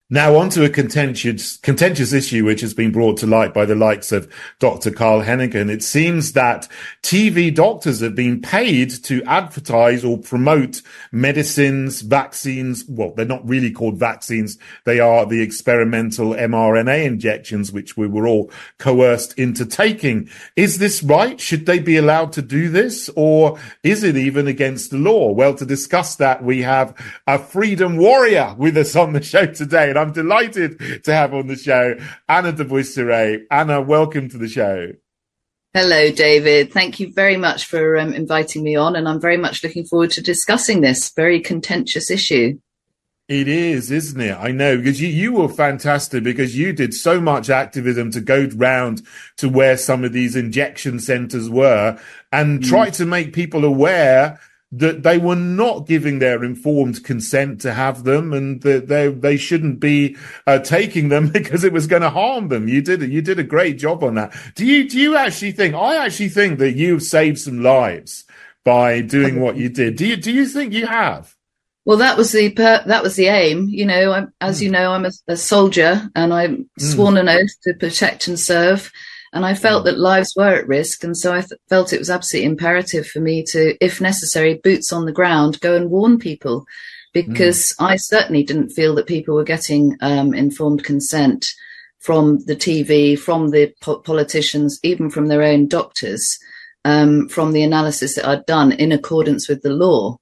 Now onto a contentious issue which has been brought to light by the likes of Dr. Carl Heneghan. It seems that TV doctors have been paid to advertise or promote medicines, vaccines. Well, they're not really called vaccines. They are the experimental mRNA injections, which we were all coerced into taking. Is this right? Should they be allowed to do this? Or is it even against the law? Well, to discuss that, we have a freedom warrior with us on the show today. I'm delighted to have on the show Anna Dubuisseray. Anna, welcome to the show. Hello, David. Thank you very much for inviting me on, and I'm very much looking forward to discussing this very contentious issue. It is, isn't it? I know, because you were fantastic, because you did so much activism to go round to where some of these injection centres were and try to make people aware that they were not giving their informed consent to have them, and that they shouldn't be taking them because it was going to harm them. You did a great job on that. Do you actually think? I actually think that you've saved some lives by doing what you did. Do you think you have? Well, that was the aim. You know, as you know, I'm a soldier, and I'm sworn an oath to protect and serve. And I felt that lives were at risk. And so I felt it was absolutely imperative for me to, if necessary, boots on the ground, go and warn people, because I certainly didn't feel that people were getting informed consent from the TV, from the politicians, even from their own doctors, from the analysis that I'd done in accordance with the law.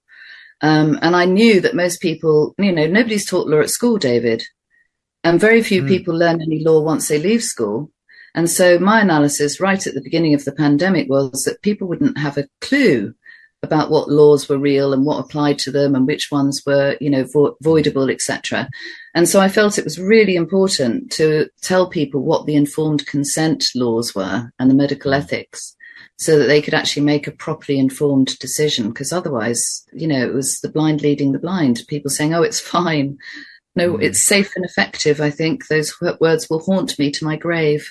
And I knew that most people, you know, nobody's taught law at school, David. And very few people learn any law once they leave school. And so my analysis right at the beginning of the pandemic was that people wouldn't have a clue about what laws were real and what applied to them and which ones were, you know, voidable, etc. And so I felt it was really important to tell people what the informed consent laws were and the medical ethics, so that they could actually make a properly informed decision. Because otherwise, you know, it was the blind leading the blind, people saying, oh, it's fine. No, it's safe and effective. I think those words will haunt me to my grave.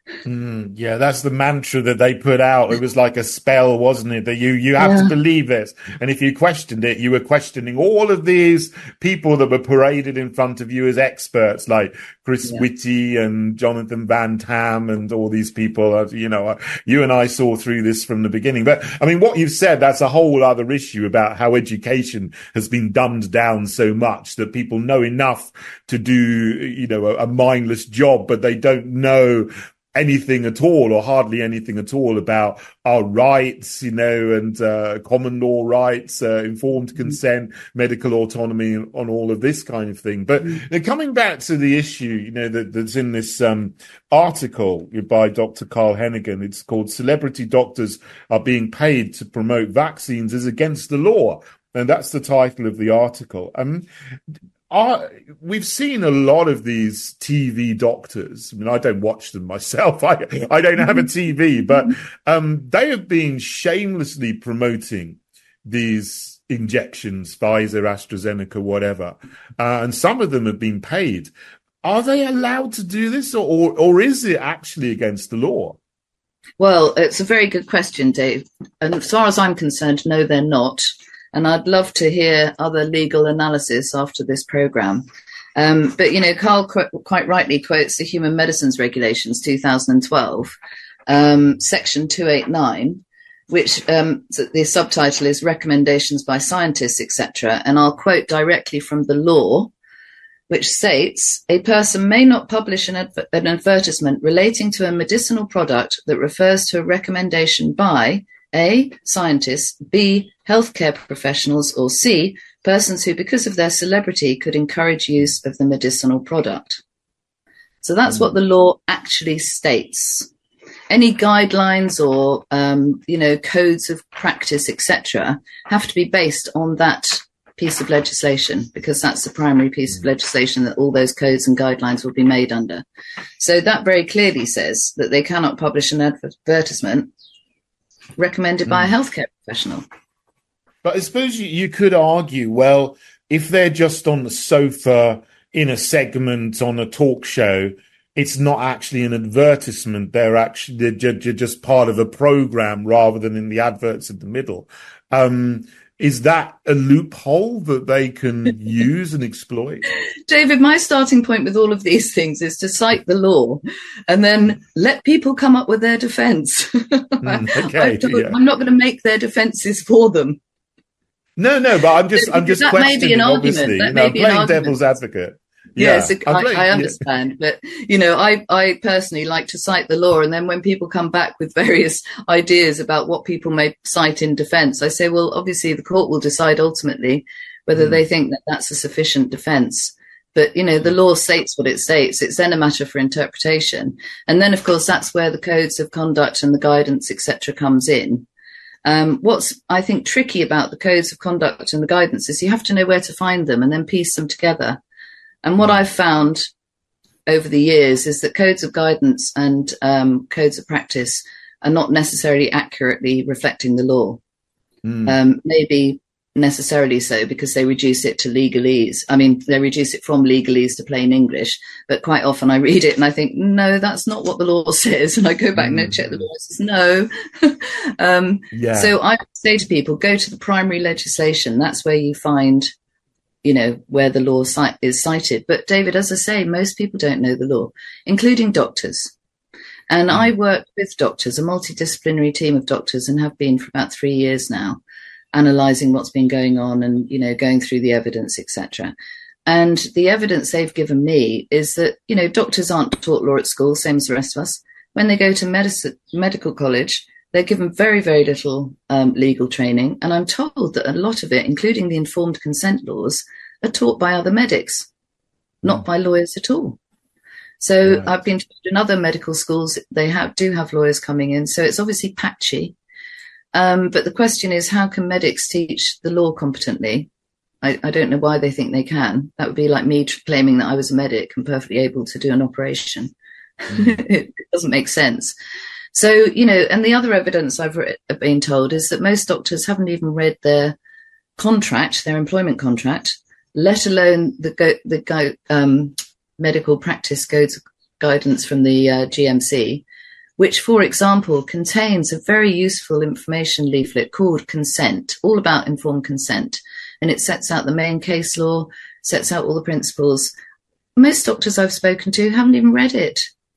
Yeah, that's the mantra that they put out. It was like a spell, wasn't it? That you have to believe this. And if you questioned it, you were questioning all of these people that were paraded in front of you as experts, like Chris Whitty and Jonathan Van Tam and all these people. You know, you and I saw through this from the beginning. But I mean, what you've said, that's a whole other issue about how education has been dumbed down so much that people know enough to do, you know, a mindless job, but they don't know anything at all, or hardly anything at all, about our rights, you know, and common law rights, informed consent, medical autonomy, on all of this kind of thing. But coming back to the issue, you know, that's in this article by Dr. Carl Heneghan, it's called "Celebrity Doctors Are Being Paid to Promote Vaccines is Against the Law." And that's the title of the article. We've seen a lot of these TV doctors. I mean, I don't watch them myself. I don't have a TV, but they have been shamelessly promoting these injections, Pfizer, AstraZeneca, whatever. And some of them have been paid. Are they allowed to do this, or is it actually against the law? Well, it's a very good question, Dave. And as far as I'm concerned, no, they're not. And I'd love to hear other legal analysis after this programme. But, you know, Carl quite rightly quotes the Human Medicines Regulations 2012, Section 289, which the subtitle is Recommendations by Scientists, etc. And I'll quote directly from the law, which states, a person may not publish an advertisement relating to a medicinal product that refers to a recommendation by A, scientists, B, healthcare professionals, or C, persons who, because of their celebrity, could encourage use of the medicinal product. So that's what the law actually states. Any guidelines or, you know, codes of practice, etc., have to be based on that piece of legislation, because that's the primary piece of legislation that all those codes and guidelines will be made under. So that very clearly says that they cannot publish an advertisement recommended by a healthcare professional. But I suppose you could argue, well, if they're just on the sofa in a segment on a talk show, it's not actually an advertisement. They're just part of a program rather than in the adverts in the middle. Is that a loophole that they can use and exploit? David, my starting point with all of these things is to cite the law and then let people come up with their defense. Okay, I'm not going to make their defenses for them. No, but I'm just that questioning, may be an obviously. argument. That may be an playing argument. devil's advocate. Yes, I understand. But, I personally like to cite the law. And then when people come back with various ideas about what people may cite in defense, I say, well, obviously the court will decide ultimately whether they think that that's a sufficient defense. But, the law states what it states. It's then a matter for interpretation. And then, of course, that's where the codes of conduct and the guidance, etc., comes in. What's, I think, tricky about the codes of conduct and the guidance is you have to know where to find them and then piece them together. And what I've found over the years is that codes of guidance and codes of practice are not necessarily accurately reflecting the law. Maybe necessarily so because they reduce it to legalese. I mean, they reduce it from legalese to plain English. But quite often I read it and I think, no, that's not what the law says. And I go back and check the law. It says no. So I say to people, go to the primary legislation. That's where you find where the law is cited. But David, as I say, most people don't know the law, including doctors. And I work with doctors, a multidisciplinary team of doctors, and have been for about 3 years now, analysing what's been going on and, going through the evidence, etc. And the evidence they've given me is that, doctors aren't taught law at school, same as the rest of us. When they go to medical college, they're given very, very little legal training. And I'm told that a lot of it, including the informed consent laws, are taught by other medics, not by lawyers at all. So I've been told in other medical schools, they do have lawyers coming in. So it's obviously patchy. But the question is, how can medics teach the law competently? I don't know why they think they can. That would be like me claiming that I was a medic and perfectly able to do an operation. It doesn't make sense. So, and the other evidence I've been told is that most doctors haven't even read their contract, their employment contract, let alone the medical practice codes guidance from the GMC, which, for example, contains a very useful information leaflet called Consent, all about informed consent. And it sets out the main case law, sets out all the principles. Most doctors I've spoken to haven't even read it.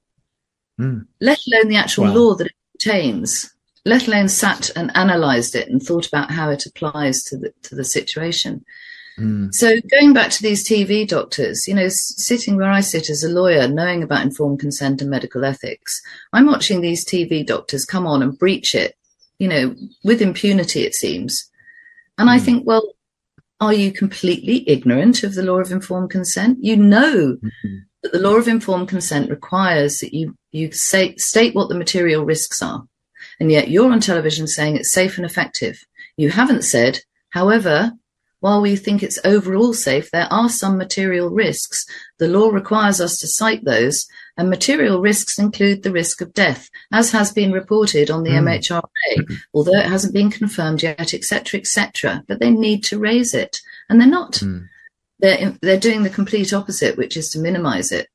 Let alone the actual law that it contains, let alone sat and analysed it and thought about how it applies to the situation. So going back to these TV doctors, sitting where I sit as a lawyer, knowing about informed consent and medical ethics, I'm watching these TV doctors come on and breach it, with impunity, it seems. And I think, well, are you completely ignorant of the law of informed consent? That the law of informed consent requires that you state what the material risks are. And yet you're on television saying it's safe and effective. You haven't said, however, while we think it's overall safe, there are some material risks. The law requires us to cite those, and material risks include the risk of death, as has been reported on the MHRA, although it hasn't been confirmed yet, etc., etc. But they need to raise it, and they're not. They're doing the complete opposite, which is to minimise it.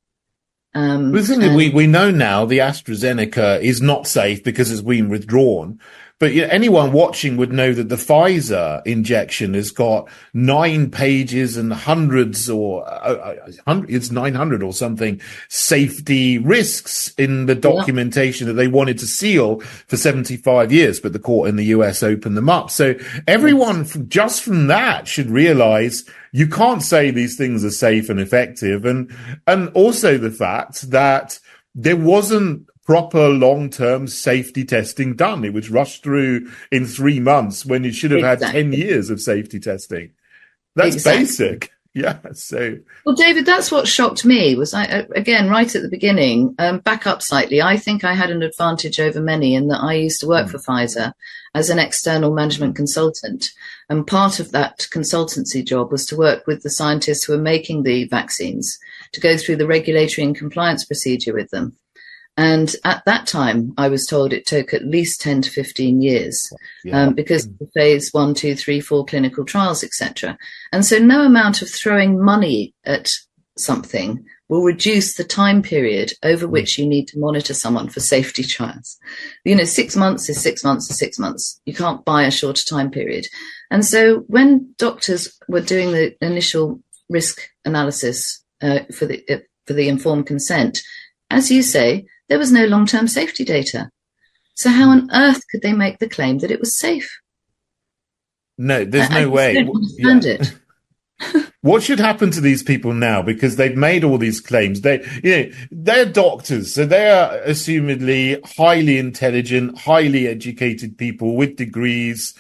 We know now the AstraZeneca is not safe because it's been withdrawn. But anyone watching would know that the Pfizer injection has got 9 pages and hundreds it's 900 or something safety risks in the documentation that they wanted to seal for 75 years. But the court in the US opened them up. So everyone just from that should realize you can't say these things are safe and effective. And also the fact that there wasn't proper long-term safety testing done. It was rushed through in 3 months when you should have had 10 years of safety testing. That's basic. Yeah. So, well, David, that's what shocked me was again, right at the beginning, back up slightly. I think I had an advantage over many in that I used to work for Pfizer as an external management consultant. And part of that consultancy job was to work with the scientists who were making the vaccines to go through the regulatory and compliance procedure with them. And at that time, I was told it took at least 10 to 15 years because of the phase 1, 2, 3, 4 clinical trials, etc. And so no amount of throwing money at something will reduce the time period over which you need to monitor someone for safety trials. 6 months is 6 months is 6 months. You can't buy a shorter time period. And so when doctors were doing the initial risk analysis for the informed consent, as you say, there was no long-term safety data. So how on earth could they make the claim that it was safe? No, there's no way. I don't understand it. What should happen to these people now? Because they've made all these claims. They're doctors, so they are assumedly highly intelligent, highly educated people with degrees,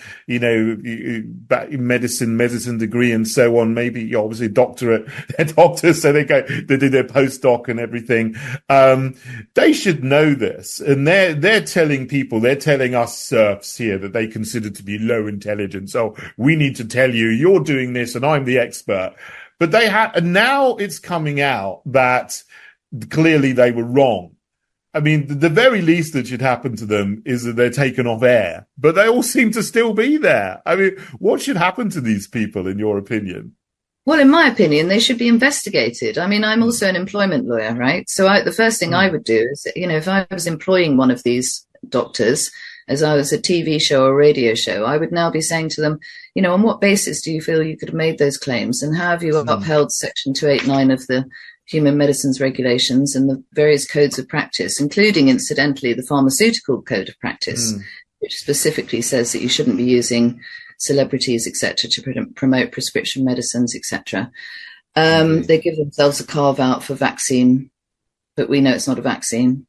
medicine degree and so on. Maybe obviously doctorate, they're doctors, so they do their postdoc and everything. They should know this, and they're telling us serfs here that they consider to be low intelligence. So we need to tell you, you're doing this, and I'm the expert. But and now it's coming out that clearly they were wrong. I mean, the very least that should happen to them is that they're taken off air, but they all seem to still be there. I mean, what should happen to these people, in your opinion? Well, in my opinion, they should be investigated. I mean, I'm also an employment lawyer, right? So the first thing I would do is, if I was employing one of these doctors, as I was a TV show or radio show, I would now be saying to them, on what basis do you feel you could have made those claims? And how have you upheld Section 289 of the Human Medicines Regulations and the various codes of practice, including, incidentally, the Pharmaceutical Code of Practice, which specifically says that you shouldn't be using celebrities, etc., to promote prescription medicines, etc. They give themselves a carve-out for vaccine, but we know it's not a vaccine.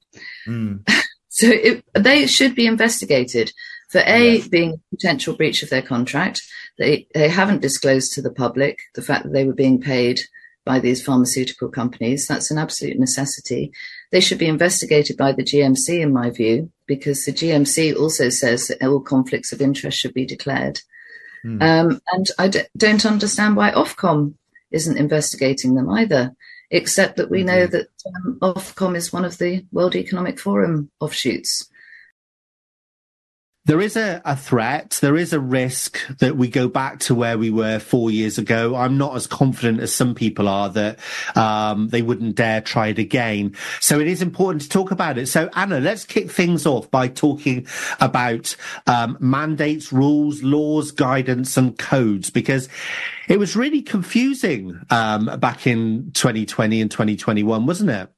So they should be investigated for being a potential breach of their contract. They haven't disclosed to the public the fact that they were being paid by these pharmaceutical companies. That's an absolute necessity. They should be investigated by the GMC, in my view, because the GMC also says that all conflicts of interest should be declared. And I don't understand why Ofcom isn't investigating them either, except that we know that Ofcom is one of the World Economic Forum offshoots. There is a threat. There is a risk that we go back to where we were 4 years ago. I'm not as confident as some people are that they wouldn't dare try it again. So it is important to talk about it. So, Anna, let's kick things off by talking about mandates, rules, laws, guidance and codes, because it was really confusing back in 2020 and 2021, wasn't it?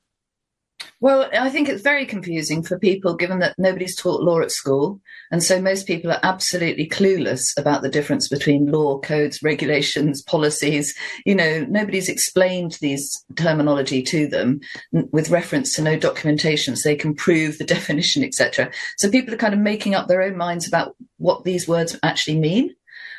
Well, I think it's very confusing for people, given that nobody's taught law at school. And so most people are absolutely clueless about the difference between law, codes, regulations, policies. Nobody's explained these terminology to them with reference to no documentation so they can prove the definition, etc. So people are kind of making up their own minds about what these words actually mean.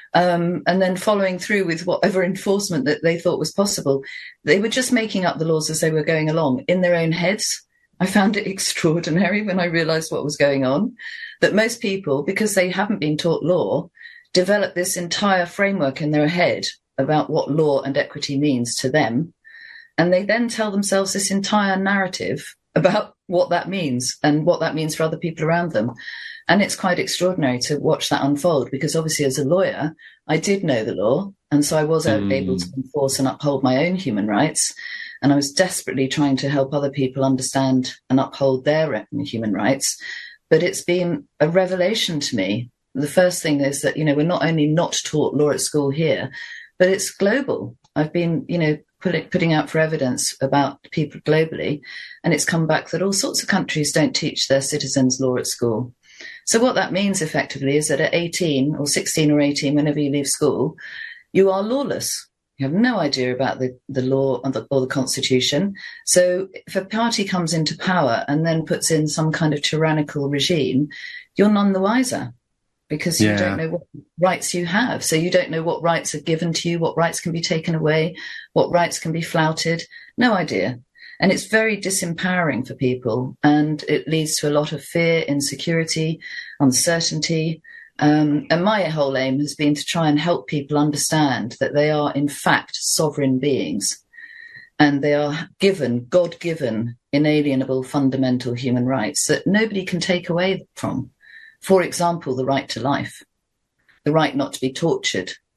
And then following through with whatever enforcement that they thought was possible. They were just making up the laws as they were going along in their own heads. I found it extraordinary when I realized what was going on, that most people, because they haven't been taught law, develop this entire framework in their head about what law and equity means to them. And they then tell themselves this entire narrative about what that means and what that means for other people around them. And it's quite extraordinary to watch that unfold, because obviously as a lawyer, I did know the law. And so I was able to enforce and uphold my own human rights. And I was desperately trying to help other people understand and uphold their human rights. But it's been a revelation to me. The first thing is that, we're not only not taught law at school here, but it's global. I've been, putting out for evidence about people globally, and it's come back that all sorts of countries don't teach their citizens law at school. So what that means effectively is that at 18 or 16 or 18, whenever you leave school, you are lawless. You have no idea about the law or the constitution. So if a party comes into power and then puts in some kind of tyrannical regime, you're none the wiser, because you don't know what rights you have. So you don't know what rights are given to you, what rights can be taken away, what rights can be flouted. No idea. And it's very disempowering for people, and it leads to a lot of fear, insecurity, uncertainty. And my whole aim has been to try and help people understand that they are, in fact, sovereign beings, and they are given, God-given, inalienable, fundamental human rights that nobody can take away from. For example, the right to life, the right not to be tortured,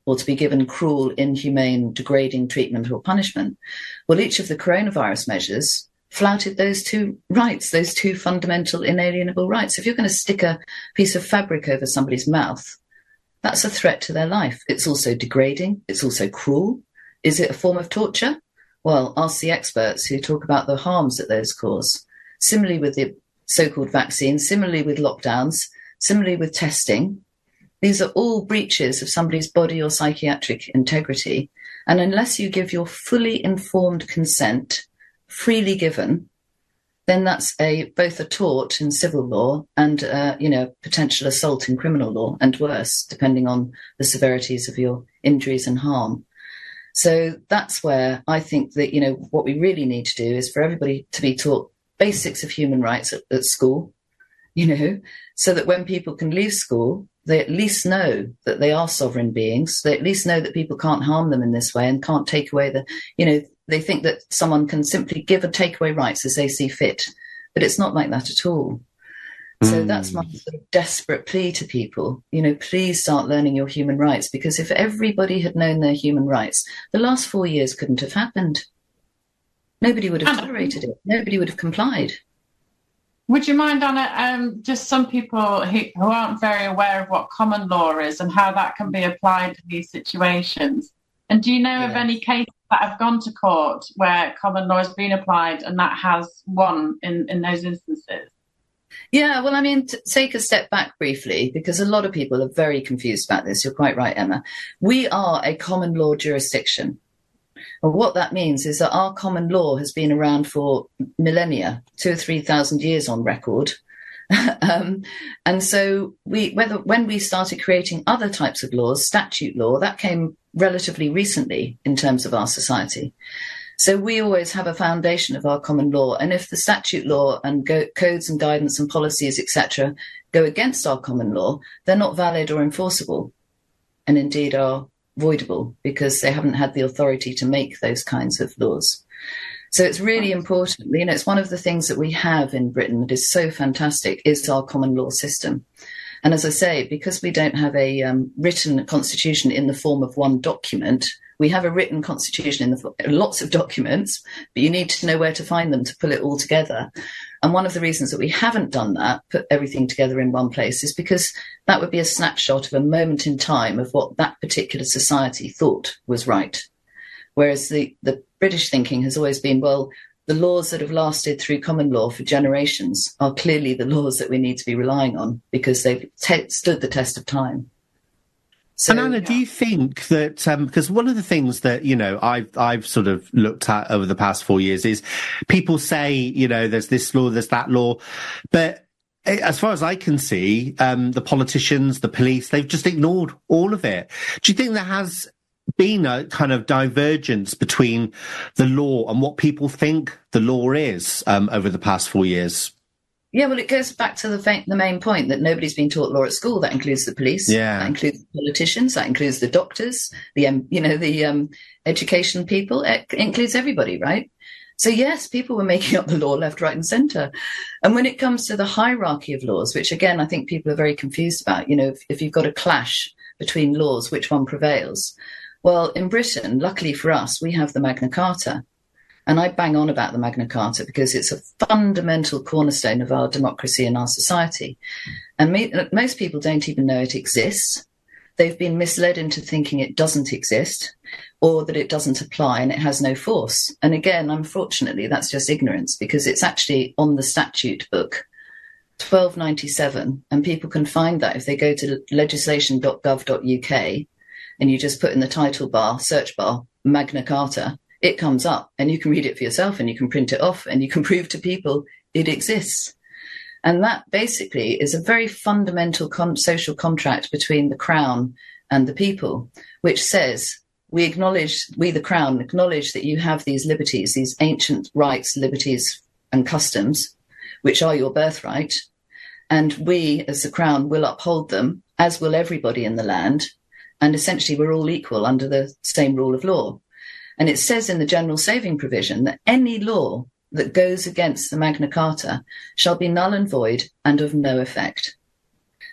or to be given cruel, inhumane, degrading treatment or punishment. Well, each of the coronavirus measures flouted those two rights, those two fundamental inalienable rights. If you're going to stick a piece of fabric over somebody's mouth, that's a threat to their life. It's also degrading. It's also cruel. Is it a form of torture? Well, ask the experts who talk about the harms that those cause. Similarly with the so-called vaccines, similarly with lockdowns, similarly with testing. These are all breaches of somebody's body or psychiatric integrity. And unless you give your fully informed consent, freely given, then that's both a tort in civil law and, potential assault in criminal law, and worse, depending on the severities of your injuries and harm. So that's where I think that, what we really need to do is for everybody to be taught basics of human rights at school, so that when people can leave school, they at least know that they are sovereign beings. They at least know that people can't harm them in this way and can't take away they think that someone can simply give and take away rights as they see fit. But it's not like that at all. So that's my sort of desperate plea to people. Please start learning your human rights, because if everybody had known their human rights, the last 4 years couldn't have happened. Nobody would have tolerated it. Nobody would have complied. Would you mind, Anna, just some people who aren't very aware of what common law is and how that can be applied to these situations? And do you know of any cases that have gone to court where common law has been applied and that has won in those instances? Yeah, well, take a step back briefly, because a lot of people are very confused about this. You're quite right, Emma. We are a common law jurisdiction. Well, what that means is that our common law has been around for millennia, 2,000 or 3,000 years on record. And so when we started creating other types of laws, statute law, that came relatively recently in terms of our society. So we always have a foundation of our common law. And if the statute law and codes and guidance and policies, etc., go against our common law, they're not valid or enforceable, and indeed are voidable, because they haven't had the authority to make those kinds of laws. So it's really important. It's one of the things that we have in Britain that is so fantastic is our common law system. And as I say, because we don't have a written constitution in the form of one document, we have a written constitution in lots of documents, but you need to know where to find them to pull it all together. And one of the reasons that we haven't done that, put everything together in one place, is because that would be a snapshot of a moment in time of what that particular society thought was right. Whereas the British thinking has always been, well, the laws that have lasted through common law for generations are clearly the laws that we need to be relying on, because they've stood the test of time. So, and Anna, do you think that, because one of the things that, I've sort of looked at over the past 4 years is people say, there's this law, there's that law, but as far as I can see, the politicians, the police, they've just ignored all of it. Do you think there has been a kind of divergence between the law and what people think the law is over the past 4 years? Yeah, well, it goes back to the main point that nobody's been taught law at school. That includes the police. Yeah. That includes the politicians. That includes the doctors. The education people. It includes everybody, right? So yes, people were making up the law left, right, and centre. And when it comes to the hierarchy of laws, which again I think people are very confused about, if you've got a clash between laws, which one prevails? Well, in Britain, luckily for us, we have the Magna Carta. And I bang on about the Magna Carta because it's a fundamental cornerstone of our democracy and our society. And most people don't even know it exists. They've been misled into thinking it doesn't exist, or that it doesn't apply and it has no force. And again, unfortunately, that's just ignorance, because it's actually on the statute book, 1297, and people can find that if they go to legislation.gov.uk and you just put in the title bar, search bar, Magna Carta, it comes up and you can read it for yourself and you can print it off and you can prove to people it exists. And that basically is a very fundamental social contract between the Crown and the people, which says we the Crown acknowledge that you have these liberties, these ancient rights, liberties and customs, which are your birthright. And we, as the Crown, will uphold them, as will everybody in the land. And essentially, we're all equal under the same rule of law. And it says in the general saving provision that any law that goes against the Magna Carta shall be null and void and of no effect.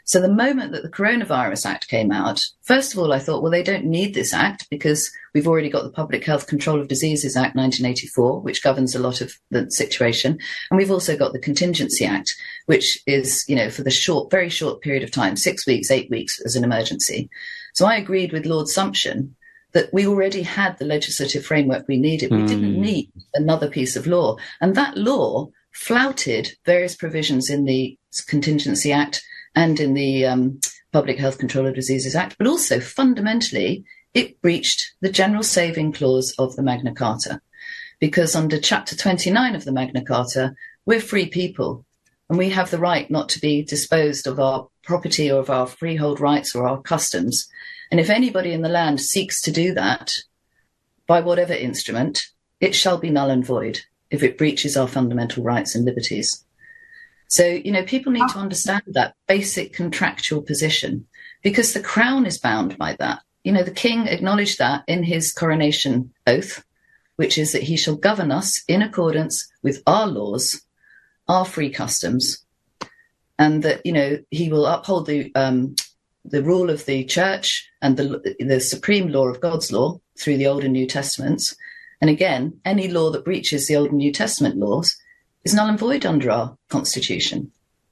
So the moment that the Coronavirus Act came out, first of all, I thought, well, they don't need this act because we've already got the Public Health Control of Diseases Act 1984, which governs a lot of the situation. And we've also got the Contingency Act, which is, for the very short period of time, 6 weeks, 8 weeks as an emergency. So I agreed with Lord Sumption that we already had the legislative framework we needed. We didn't need another piece of law. And that law flouted various provisions in the Contingency Act and in the Public Health Control of Diseases Act, but also fundamentally, it breached the General Saving Clause of the Magna Carta, because under Chapter 29 of the Magna Carta, we're free people, and we have the right not to be disposed of our property or of our freehold rights or our customs. And if anybody in the land seeks to do that, by whatever instrument, it shall be null and void if it breaches our fundamental rights and liberties. So, people need to understand that basic contractual position, because the Crown is bound by that. The King acknowledged that in his coronation oath, which is that he shall govern us in accordance with our laws, our free customs, and that, he will uphold the rule of the Church and the supreme law of God's law through the Old and New Testaments. And again, any law that breaches the Old and New Testament laws is null and void under our constitution.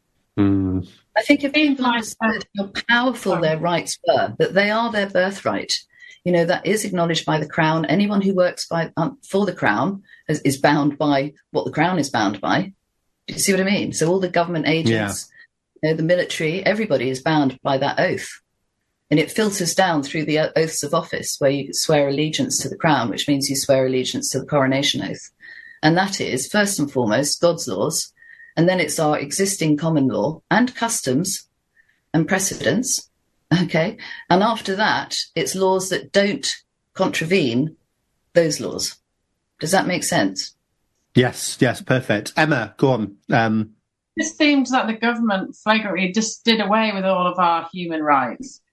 I think if people understood how powerful their rights were, that they are their birthright, that is acknowledged by the Crown. Anyone who works for the Crown is bound by what the Crown is bound by. Do you see what I mean? So all the government agents, the military, everybody is bound by that oath. And it filters down through the oaths of office, where you swear allegiance to the Crown, which means you swear allegiance to the coronation oath. And that is, first and foremost, God's laws. And then it's our existing common law and customs and precedents. Okay. And after that, it's laws that don't contravene those laws. Does that make sense? Yes, perfect. Emma, go on. It seems that the government flagrantly just did away with all of our human rights.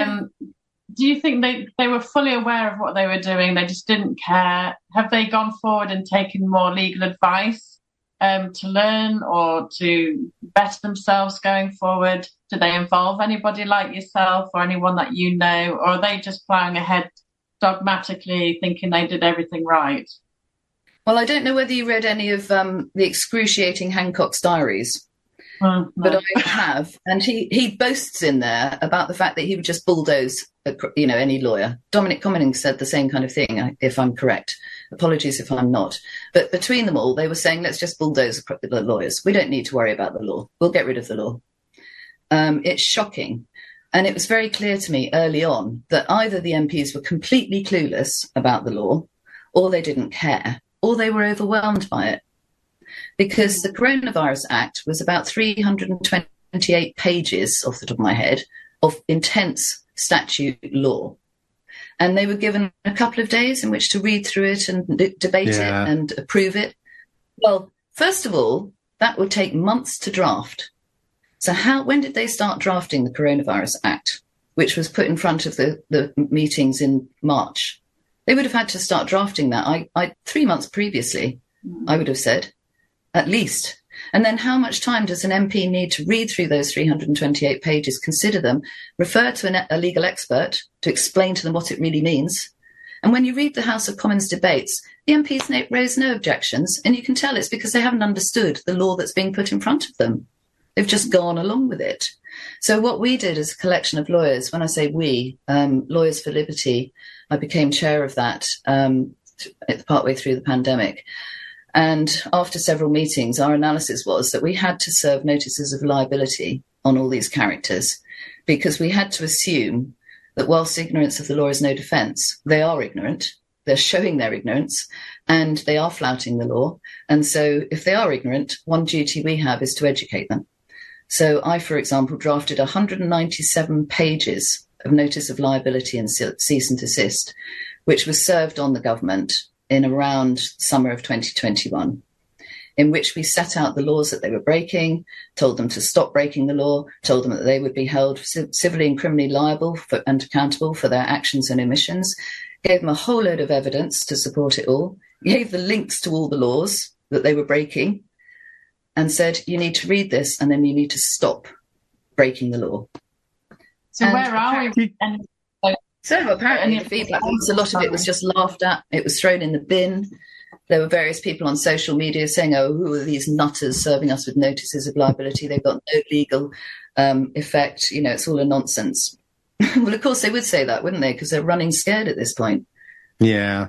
Do you think they were fully aware of what they were doing? They just didn't care? Have they gone forward and taken more legal advice to learn or to better themselves going forward? Do they involve anybody like yourself or anyone that you know? Or are they just plowing ahead dogmatically, thinking they did everything right? Well, I don't know whether you read any of the excruciating Hancock's diaries. But I have, and he boasts in there about the fact that he would just bulldoze, any lawyer. Dominic Cummings said the same kind of thing, if I'm correct. Apologies if I'm not. But between them all, they were saying, let's just bulldoze the lawyers. We don't need to worry about the law. We'll get rid of the law. It's shocking. And it was very clear to me early on that either the MPs were completely clueless about the law, or they didn't care, or they were overwhelmed by it. Because the Coronavirus Act was about 328 pages, off the top of my head, of intense statute law. And they were given a couple of days in which to read through it and debate it and approve it. Well, first of all, that would take months to draft. So when did they start drafting the Coronavirus Act, which was put in front of the meetings in March? They would have had to start drafting that 3 months previously, I would have said. At least. And then how much time does an MP need to read through those 328 pages, consider them, refer to a legal expert to explain to them what it really means? And when you read the House of Commons debates, the MPs raise no objections, and you can tell it's because they haven't understood the law that's being put in front of them. They've just gone along with it. So what we did as a collection of lawyers, when I say we, Lawyers for Liberty, I became chair of that partway through the pandemic. And after several meetings, our analysis was that we had to serve notices of liability on all these characters, because we had to assume that whilst ignorance of the law is no defence, they are ignorant, they're showing their ignorance, and they are flouting the law. And so if they are ignorant, one duty we have is to educate them. So I, for example, drafted 197 pages of notice of liability and cease and desist, which was served on the government in around summer of 2021, in which we set out the laws that they were breaking, told them to stop breaking the law, told them that they would be held civilly and criminally liable and accountable for their actions and omissions, gave them a whole load of evidence to support it all, gave the links to all the laws that they were breaking, and said, you need to read this and then you need to stop breaking the law. So where are we? So apparently the feedback was a lot of it was just laughed at. It was thrown in the bin. There were various people on social media saying, oh, who are these nutters serving us with notices of liability? They've got no legal effect. You know, it's all a nonsense. Well, of course they would say that, wouldn't they? Because they're running scared at this point. Yeah.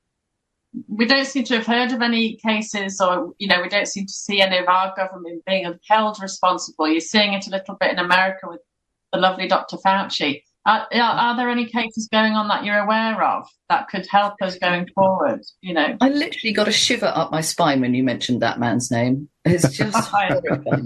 We don't seem to have heard of any cases, or, you know, we don't seem to see any of our government being held responsible. You're seeing it a little bit in America with the lovely Dr. Fauci. Are there any cases going on that you're aware of that could help us going forward? You know, I literally got a shiver up my spine when you mentioned that man's name. It's just horrifying.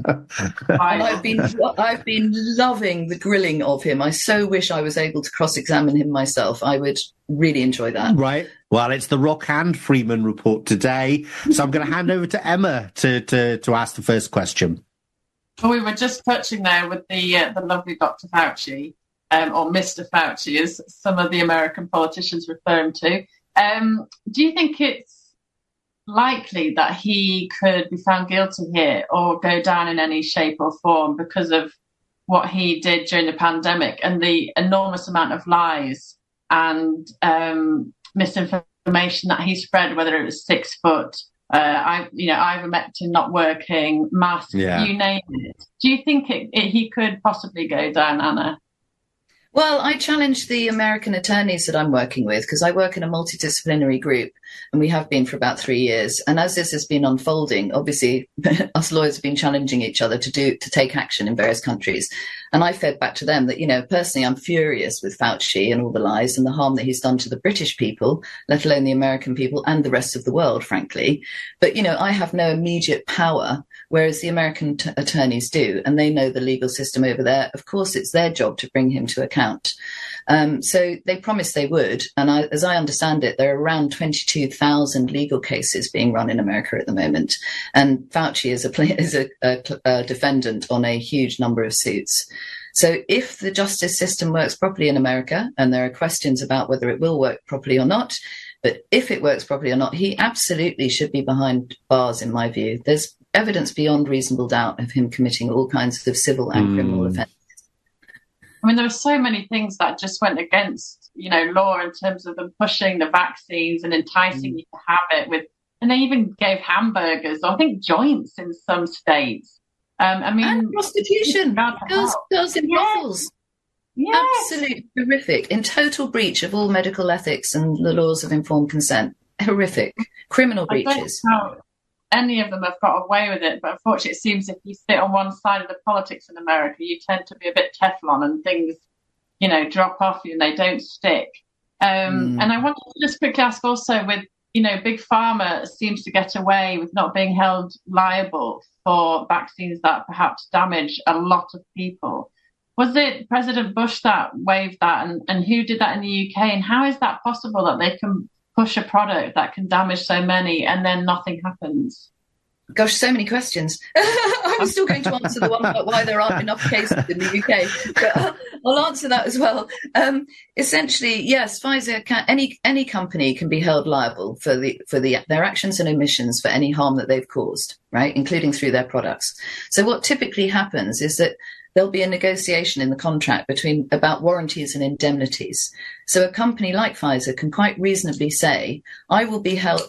And I've been loving the grilling of him. I so wish I was able to cross-examine him myself. I would really enjoy that. Right. Well, it's the Rock and Freeman report today, so I'm going to hand over to Emma to ask the first question. Well, we were just touching there with the lovely Dr. Fauci. Or Mr. Fauci, as some of the American politicians refer him to. Do you think it's likely that he could be found guilty here or go down in any shape or form because of what he did during the pandemic and the enormous amount of lies and misinformation that he spread, whether it was 6 foot, ivermectin not working, masks, you name it? Do you think he could possibly go down, Anna? Well, I challenged the American attorneys that I'm working with, because I work in a multidisciplinary group, and we have been for about 3 years. And as this has been unfolding, obviously, us lawyers have been challenging each other to take action in various countries. And I fed back to them that, you know, personally, I'm furious with Fauci and all the lies and the harm that he's done to the British people, let alone the American people and the rest of the world, frankly. But, you know, I have no immediate power, whereas the American attorneys do, and they know the legal system over there. Of course, it's their job to bring him to account. So they promised they would. And as I understand it, there are around 22,000 legal cases being run in America at the moment. And Fauci is a defendant on a huge number of suits. So if the justice system works properly in America, and there are questions about whether it will work properly or not, but if it works properly or not, he absolutely should be behind bars, in my view. There's evidence beyond reasonable doubt of him committing all kinds of civil and criminal offences. I mean, there are so many things that just went against, you know, law in terms of them pushing the vaccines and enticing you to have it and they even gave hamburgers, or I think joints in some states. And prostitution, girls in brothels. Yes. Absolutely horrific, in total breach of all medical ethics and the laws of informed consent. Horrific, criminal breaches. I don't know how any of them have got away with it, but unfortunately it seems if you sit on one side of the politics in America, you tend to be a bit Teflon and things, you know, drop off you and they don't stick. And I wanted to just quickly ask also with, you know, Big Pharma seems to get away with not being held liable for vaccines that perhaps damage a lot of people. Was it President Bush that waived that, and who did that in the UK? And how is that possible that they can push a product that can damage so many and then nothing happens? Gosh, so many questions. I'm still going to answer the one about why there aren't enough cases in the UK, but I'll answer that as well. Essentially, yes, Pfizer any company can be held liable for their actions and omissions for any harm that they've caused, right, including through their products. So what typically happens is that there'll be a negotiation in the contract about warranties and indemnities. So a company like Pfizer can quite reasonably say, I'm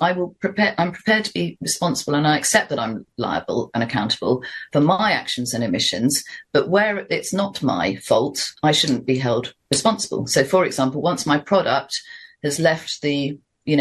prepared to be responsible, and I accept that I'm liable and accountable for my actions and omissions, but where it's not my fault, I shouldn't be held responsible. So for example, once my product has left the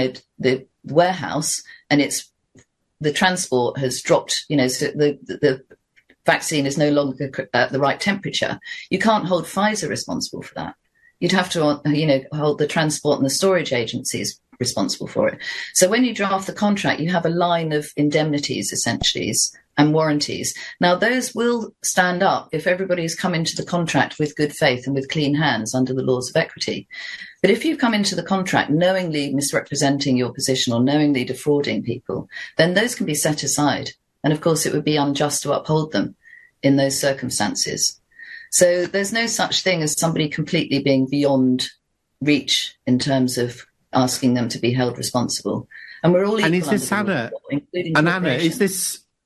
warehouse and the transport has dropped, you know, so the vaccine is no longer at the right temperature, you can't hold Pfizer responsible for that. You'd have to, hold the transport and the storage agencies responsible for it. So when you draft the contract, you have a line of indemnities, essentially, and warranties. Now, those will stand up if everybody's come into the contract with good faith and with clean hands under the laws of equity. But if you come into the contract knowingly misrepresenting your position or knowingly defrauding people, then those can be set aside. And of course, it would be unjust to uphold them in those circumstances. So there's no such thing as somebody completely being beyond reach in terms of asking them to be held responsible. And we're all equal. And is this, Anna, including and Anna, is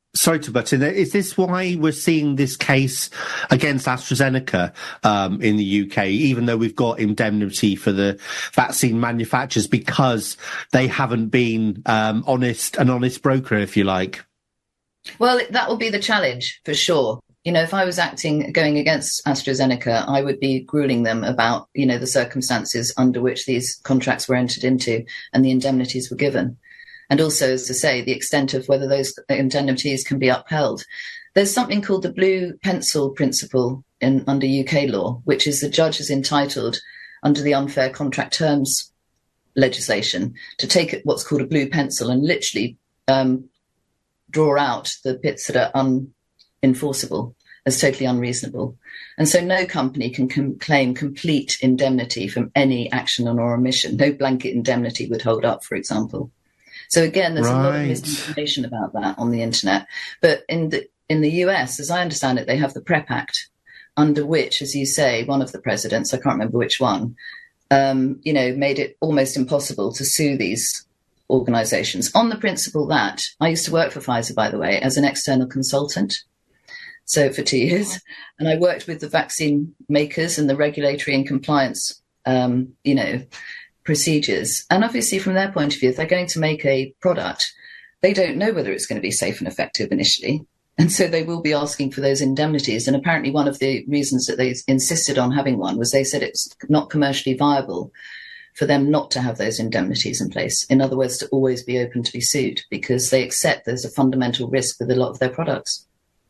Sorry to butt in there. Is this why we're seeing this case against AstraZeneca in the UK, even though we've got indemnity for the vaccine manufacturers, because they haven't been an honest broker, if you like? Well, that will be the challenge for sure. You know, if I was going against AstraZeneca, I would be grueling them about, you know, the circumstances under which these contracts were entered into and the indemnities were given. And also, as I say, the extent of whether those indemnities can be upheld. There's something called the blue pencil principle under UK law, which is the judge is entitled, under the unfair contract terms legislation, to take what's called a blue pencil and literally draw out the bits that are unenforceable as totally unreasonable. And so no company can claim complete indemnity from any action or omission. No blanket indemnity would hold up, for example. So again, there's a lot of misinformation about that on the internet. But in the US, as I understand it, they have the PrEP Act, under which, as you say, one of the presidents, I can't remember which one, you know, made it almost impossible to sue these organizations on the principle that I used to work for Pfizer, by the way, as an external consultant. So for 2 years, and I worked with the vaccine makers and the regulatory and compliance, you know, procedures. And obviously, from their point of view, if they're going to make a product, they don't know whether it's going to be safe and effective initially. And so they will be asking for those indemnities. And apparently one of the reasons that they insisted on having one was they said it's not commercially viable for them not to have those indemnities in place. In other words, to always be open to be sued, because they accept there's a fundamental risk with a lot of their products.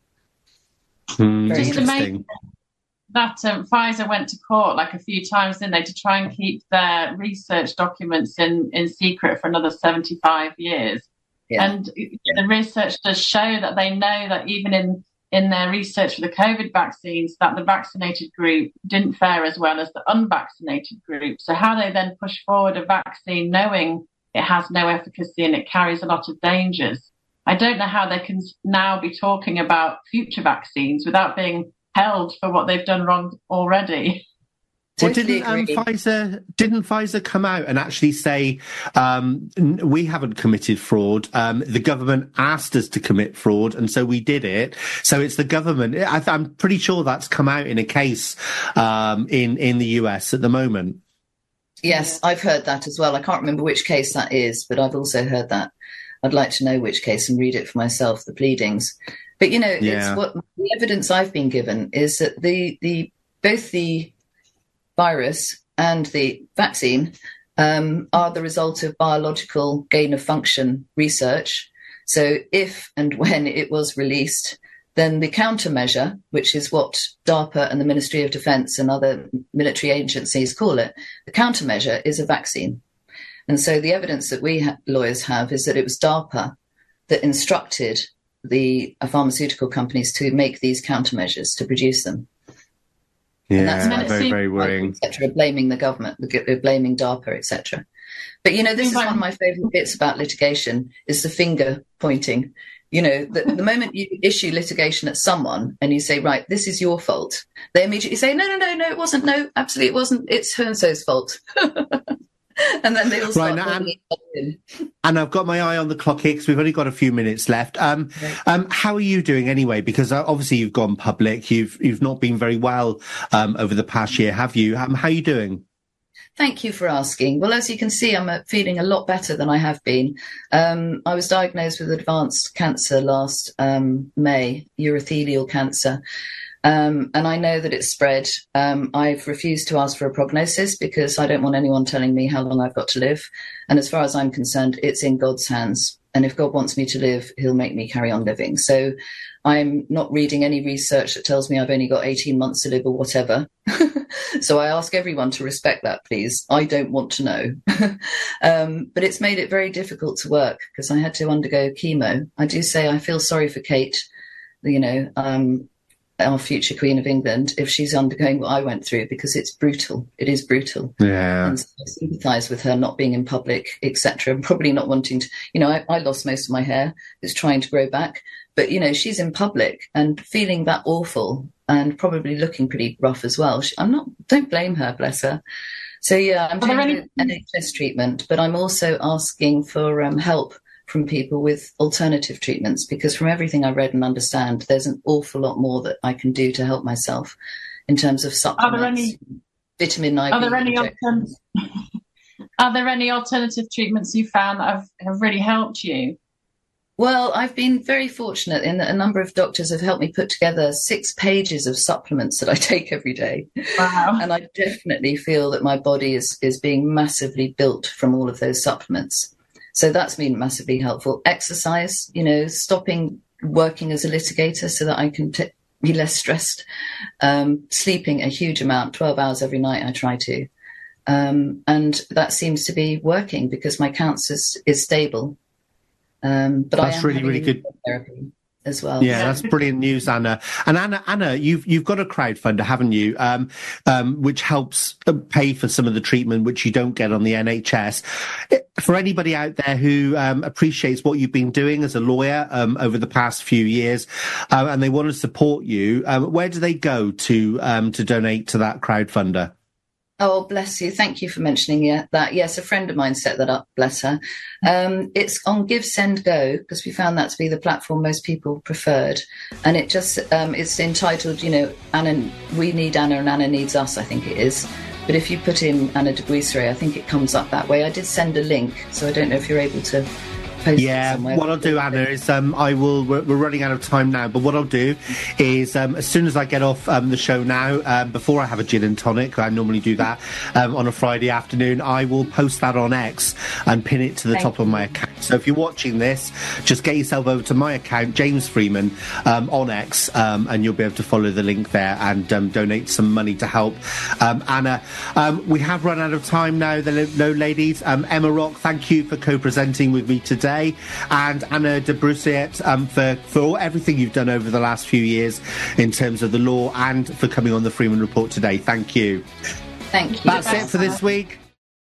Very interesting. That Pfizer went to court like a few times, didn't they, to try and keep their research documents in secret for another 75 years. Yeah. And the research does show that they know that even in their research for the COVID vaccines, that the vaccinated group didn't fare as well as the unvaccinated group. So how they then push forward a vaccine knowing it has no efficacy and it carries a lot of dangers. I don't know how they can now be talking about future vaccines without being held for what they've done wrong already. Well, didn't Pfizer come out and actually say we haven't committed fraud? The government asked us to commit fraud, and so we did it. So it's the government. I'm pretty sure that's come out in a case in the US at the moment. Yes, I've heard that as well. I can't remember which case that is, but I've also heard that. I'd like to know which case and read it for myself, the pleadings. But, you know, it's what the evidence I've been given is that both the virus and the vaccine are the result of biological gain of function research. So if and when it was released, then the countermeasure, which is what DARPA and the Ministry of Defence and other military agencies call it, the countermeasure is a vaccine. And so the evidence that we lawyers have is that it was DARPA that instructed the pharmaceutical companies to make these countermeasures, to produce them. Yeah, and that's very, very worrying. Etc. Blaming the government, blaming DARPA, etc. But, you know, this is one of my favourite bits about litigation, is the finger pointing. You know, the moment you issue litigation at someone and you say, right, this is your fault, they immediately say, no, it wasn't. No, absolutely it wasn't. It's so-and-so's fault. And then they all start and I've got my eye on the clock here because we've only got a few minutes left. How are you doing anyway? Because obviously you've gone public. You've not been very well over the past year, have you? How are you doing? Thank you for asking. Well, as you can see, I'm feeling a lot better than I have been. I was diagnosed with advanced cancer last May, urothelial cancer. And I know that it's spread. I've refused to ask for a prognosis because I don't want anyone telling me how long I've got to live. And as far as I'm concerned, it's in God's hands. And if God wants me to live, he'll make me carry on living. So I'm not reading any research that tells me I've only got 18 months to live or whatever. So I ask everyone to respect that, please. I don't want to know. But it's made it very difficult to work because I had to undergo chemo. I do say I feel sorry for Kate, you know, our future Queen of England, if she's undergoing what I went through, because it's brutal. It is brutal. Yeah. And so I sympathise with her not being in public, etc. And probably not wanting to, you know, I lost most of my hair. It's trying to grow back. But, you know, she's in public and feeling that awful and probably looking pretty rough as well. Don't blame her, bless her. So, yeah, I'm taking NHS treatment, but I'm also asking for help from people with alternative treatments, because from everything I read and understand, there's an awful lot more that I can do to help myself in terms of supplements, vitamin IV. Are there any alternative treatments you found that have really helped you? Well, I've been very fortunate in that a number of doctors have helped me put together 6 pages of supplements that I take every day. Wow. And I definitely feel that my body is being massively built from all of those supplements. So that's been massively helpful. Exercise, stopping working as a litigator so that I can be less stressed. Sleeping a huge amount, 12 hours every night I try to. And that seems to be working because my counts is stable. But that's really good therapy as well. Yeah, that's brilliant news, Anna. And Anna, you've got a crowdfunder, haven't you? Which helps pay for some of the treatment which you don't get on the NHS. For anybody out there who appreciates what you've been doing as a lawyer over the past few years, and they want to support you, where do they go to donate to that crowdfunder? Oh, bless you. Thank you for mentioning that. Yes, a friend of mine set that up, bless her. It's on Give, Send, Go, because we found that to be the platform most people preferred. And it just, it's entitled, Anna, we need Anna and Anna needs us, I think it is. But if you put in Anna de Buisseret, I think it comes up that way. I did send a link, so I don't know if you're able to post it somewhere. What I'll do, Anna, is we're running out of time now, but what I'll do is as soon as I get off the show now, before I have a gin and tonic, I normally do that on a Friday afternoon, I will post that on X and pin it to the top of my account. So if you're watching this, just get yourself over to my account, James Freeman, on X, and you'll be able to follow the link there and donate some money to help Anna. We have run out of time now, no ladies. Emma Rock, thank you for co-presenting with me today. And Anna de Buisseret, for everything you've done over the last few years in terms of the law and for coming on the Freeman Report today. Thank you. Thank you. That's it for this week.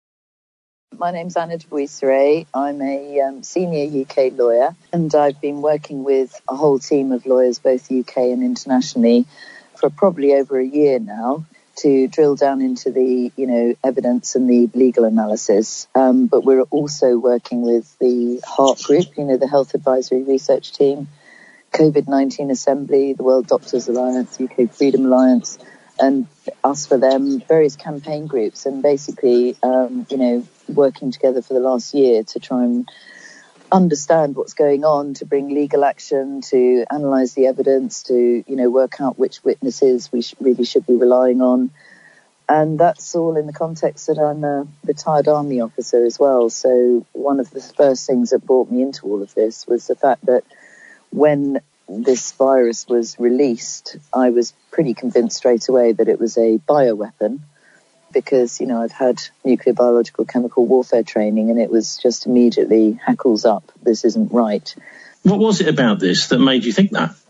My name's Anna de Buisseret. I'm a senior UK lawyer, and I've been working with a whole team of lawyers, both UK and internationally, for probably over a year now, to drill down into the, evidence and the legal analysis. But we're also working with the HART group, the Health Advisory Research Team, COVID-19 Assembly, the World Doctors Alliance, UK Freedom Alliance, and Us for Them, various campaign groups, and basically, working together for the last year to try and understand what's going on, to bring legal action, to analyse the evidence, to work out which witnesses we really should be relying on. And that's all in the context that I'm a retired army officer as well. So one of the first things that brought me into all of this was the fact that when this virus was released, I was pretty convinced straight away that it was a bioweapon, because, I've had nuclear, biological, chemical warfare training, and it was just immediately hackles up. This isn't right. What was it about this that made you think that?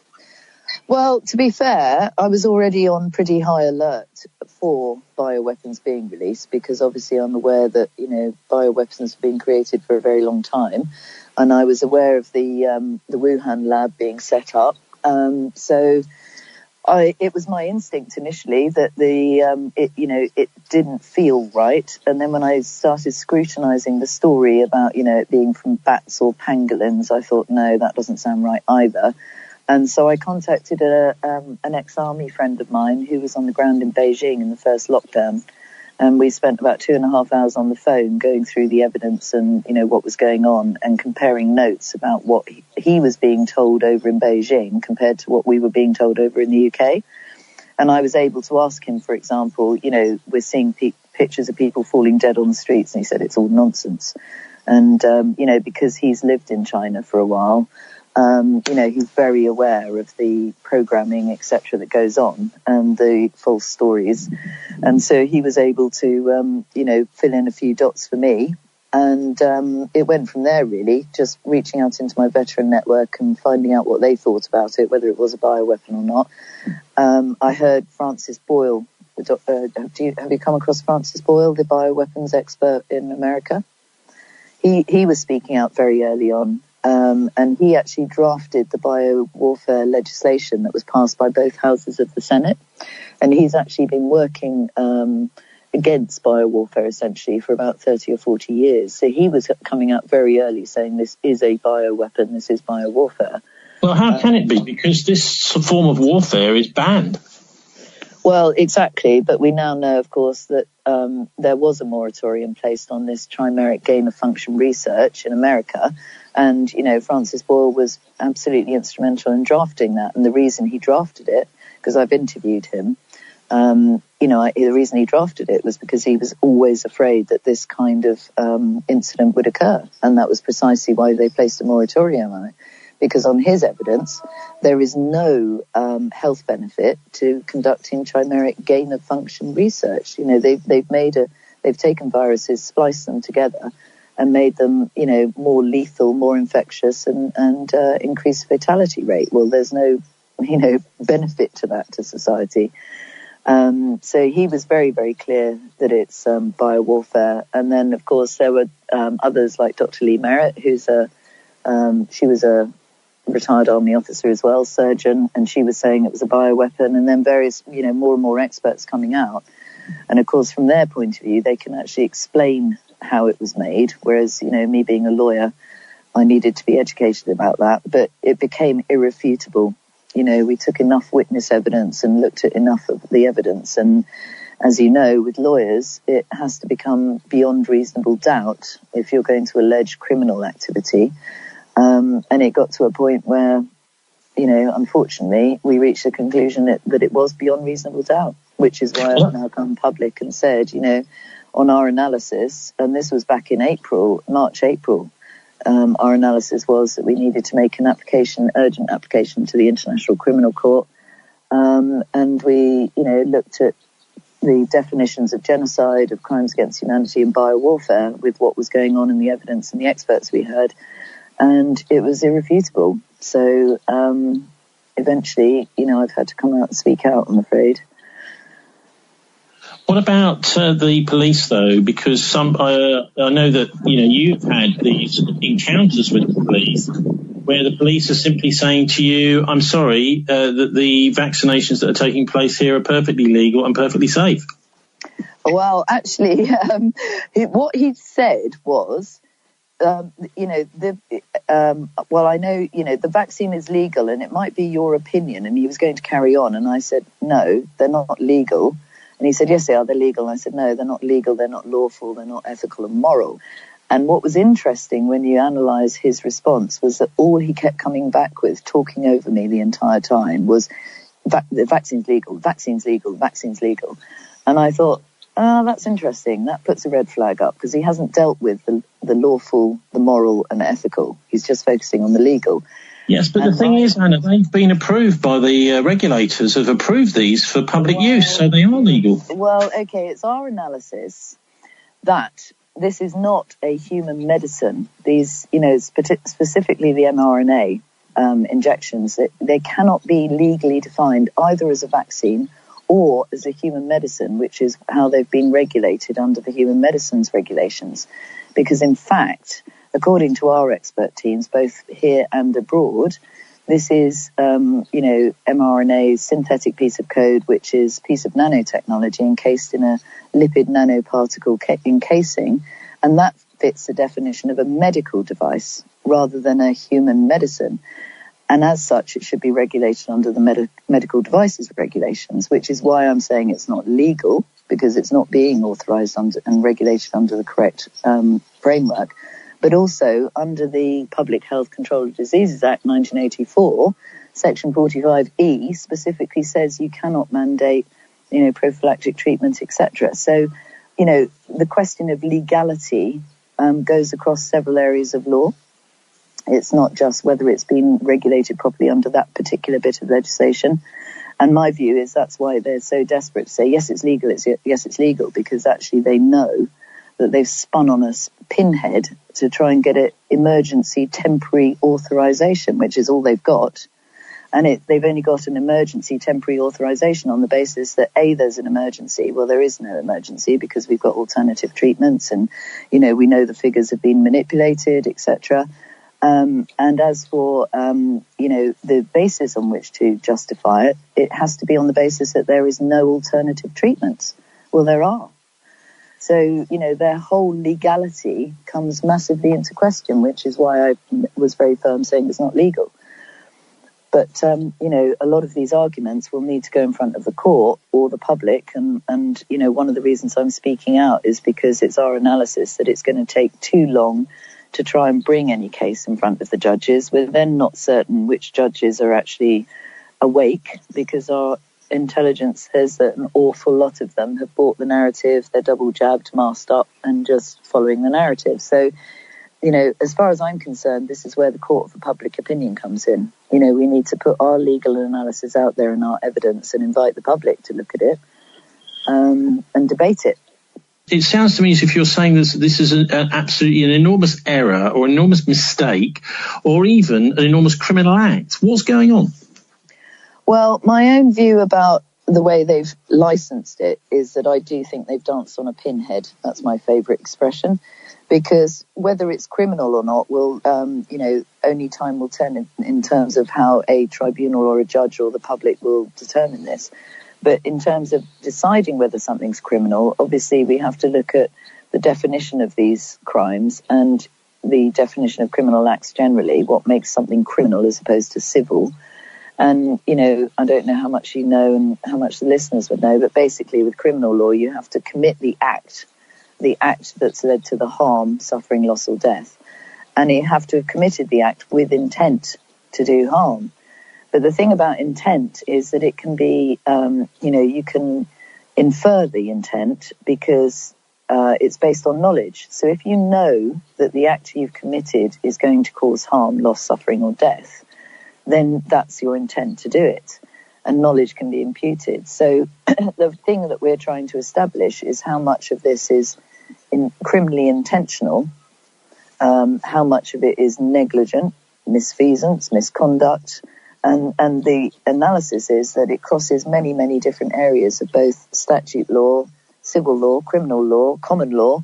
Well, to be fair, I was already on pretty high alert for bioweapons being released, because obviously I'm aware that, bioweapons have been created for a very long time. And I was aware of the Wuhan lab being set up. It was my instinct initially that it didn't feel right. And then when I started scrutinising the story about, it being from bats or pangolins, I thought, no, that doesn't sound right either. And so I contacted an ex-army friend of mine who was on the ground in Beijing in the first lockdown. And we spent about 2.5 hours on the phone going through the evidence and, what was going on, and comparing notes about what he was being told over in Beijing compared to what we were being told over in the UK. And I was able to ask him, for example, we're seeing pictures of people falling dead on the streets. And he said it's all nonsense. And, because he's lived in China for a while, he's very aware of the programming, etc., that goes on and the false stories. And so he was able to, fill in a few dots for me. And it went from there, really, just reaching out into my veteran network and finding out what they thought about it, whether it was a bioweapon or not. I heard Francis Boyle. Have you come across Francis Boyle, the bioweapons expert in America? He was speaking out very early on. And he actually drafted the biowarfare legislation that was passed by both houses of the Senate. And he's actually been working against biowarfare essentially for about 30 or 40 years. So he was coming out very early saying this is a bioweapon, this is biowarfare. Well, how can it be? Because this form of warfare is banned. Well, exactly. But we now know, of course, that there was a moratorium placed on this chimeric gain-of-function research in America. And, you know, Francis Boyle was absolutely instrumental in drafting that. And the reason he drafted it, because I've interviewed him, the reason he drafted it was because he was always afraid that this kind of incident would occur. And that was precisely why they placed a moratorium on it. Because on his evidence, there is no health benefit to conducting chimeric gain-of-function research. You know, they've taken viruses, spliced them together, and made them, you know, more lethal, more infectious, and increased fatality rate. Well, there's no, you know, benefit to that to society. So he was very, very clear that it's biowarfare. And then, of course, there were others like Dr. Lee Merritt, she was a retired army officer as well, surgeon, and she was saying it was a bioweapon, and then various, you know, more and more experts coming out. And of course, from their point of view, they can actually explain how it was made, whereas, you know, me being a lawyer, I needed to be educated about that, but it became irrefutable. You know, we took enough witness evidence and looked at enough of the evidence, and as you know, with lawyers, it has to become beyond reasonable doubt if you're going to allege criminal activity. And it got to a point where, you know, unfortunately, we reached a conclusion that it was beyond reasonable doubt, which is why I've now come public and said, you know, on our analysis, and this was back in March, April, our analysis was that we needed to make an urgent application to the International Criminal Court. And we, you know, looked at the definitions of genocide, of crimes against humanity and biowarfare with what was going on in the evidence and the experts we heard. And it was irrefutable. So eventually, you know, I've had to come out and speak out, I'm afraid. What about the police, though? Because I know that, you know, you've had these encounters with the police where the police are simply saying to you, I'm sorry, that the vaccinations that are taking place here are perfectly legal and perfectly safe. Well, actually, what he said was, you know, I know, you know, the vaccine is legal and it might be your opinion. And he was going to carry on. And I said, no, they're not legal. And he said, yes, they are. They're legal. And I said, no, they're not legal. They're not lawful. They're not ethical and moral. And what was interesting when you analyse his response was that all he kept coming back with, talking over me the entire time, was the vaccine's legal, vaccine's legal, vaccine's legal. And I thought, that's interesting. That puts a red flag up because he hasn't dealt with the lawful, the moral and ethical. He's just focusing on the legal. Yes, but the thing is, Anna, they've been approved by the regulators, have approved these for public use, so they are legal. Well, okay, it's our analysis that this is not a human medicine. These, you know, specifically the mRNA injections, they cannot be legally defined either as a vaccine or as a human medicine, which is how they've been regulated under the human medicines regulations. Because in fact, according to our expert teams, both here and abroad, this is, mRNA's synthetic piece of code, which is a piece of nanotechnology encased in a lipid nanoparticle encasing, and that fits the definition of a medical device rather than a human medicine. And as such, it should be regulated under the medical devices regulations, which is why I'm saying it's not legal, because it's not being authorised and regulated under the correct framework. But also under the Public Health Control of Diseases Act 1984, Section 45E specifically says you cannot mandate, you know, prophylactic treatment, etc. So, you know, the question of legality goes across several areas of law. It's not just whether it's been regulated properly under that particular bit of legislation. And my view is that's why they're so desperate to say, yes, it's legal, yes, it's legal, because actually they know that they've spun on a pinhead to try and get an emergency temporary authorization, which is all they've got. And they've only got an emergency temporary authorization on the basis that, A, there's an emergency. Well, there is no emergency because we've got alternative treatments and, you know, we know the figures have been manipulated, etc. And as for, the basis on which to justify it, it has to be on the basis that there is no alternative treatments. Well, there are. So, their whole legality comes massively into question, which is why I was very firm saying it's not legal. But, a lot of these arguments will need to go in front of the court or the public. And one of the reasons I'm speaking out is because it's our analysis that it's going to take too long to try and bring any case in front of the judges. We're then not certain which judges are actually awake, because our intelligence says that an awful lot of them have bought the narrative, they're double jabbed, masked up, and just following the narrative. So, as far as I'm concerned, this is where the court of the public opinion comes in. We need to put our legal analysis out there and our evidence and invite the public to look at it and debate it. It sounds to me as if you're saying this is absolutely an enormous error or enormous mistake or even an enormous criminal act. What's going on? Well, my own view about the way they've licensed it is that I do think they've danced on a pinhead. That's my favourite expression, because whether it's criminal or not will, only time will tell in terms of how a tribunal or a judge or the public will determine this. But in terms of deciding whether something's criminal, obviously we have to look at the definition of these crimes and the definition of criminal acts generally, what makes something criminal as opposed to civil. And, I don't know how much you know and how much the listeners would know, but basically with criminal law, you have to commit the act that's led to the harm, suffering, loss or death. And you have to have committed the act with intent to do harm. But the thing about intent is that it can be, you can infer the intent because it's based on knowledge. So if you know that the act you've committed is going to cause harm, loss, suffering or death, then that's your intent to do it, and knowledge can be imputed. So the thing that we're trying to establish is how much of this is criminally intentional, how much of it is negligent, misfeasance, misconduct, and the analysis is that it crosses many, many different areas of both statute law, civil law, criminal law, common law,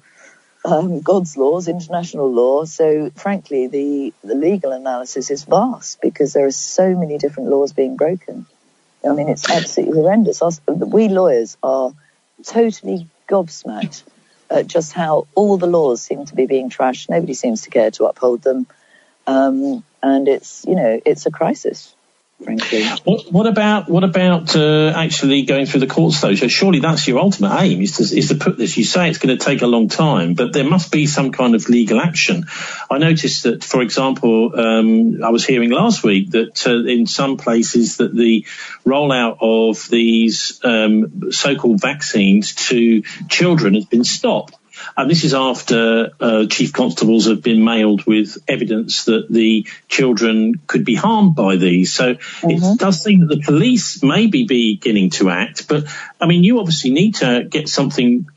God's laws, international law. So frankly, the legal analysis is vast because there are so many different laws being broken. I mean, it's absolutely horrendous. We lawyers are totally gobsmacked at just how all the laws seem to be being trashed. Nobody seems to care to uphold them. And it's a crisis. Frankly. What about actually going through the courts though? So surely that's your ultimate aim is to put this. You say it's going to take a long time, but there must be some kind of legal action. I noticed that, for example, I was hearing last week that in some places that the rollout of these so-called vaccines to children has been stopped. And this is after chief constables have been mailed with evidence that the children could be harmed by these. So it does seem that the police may be beginning to act. But, I mean, you obviously need to get something,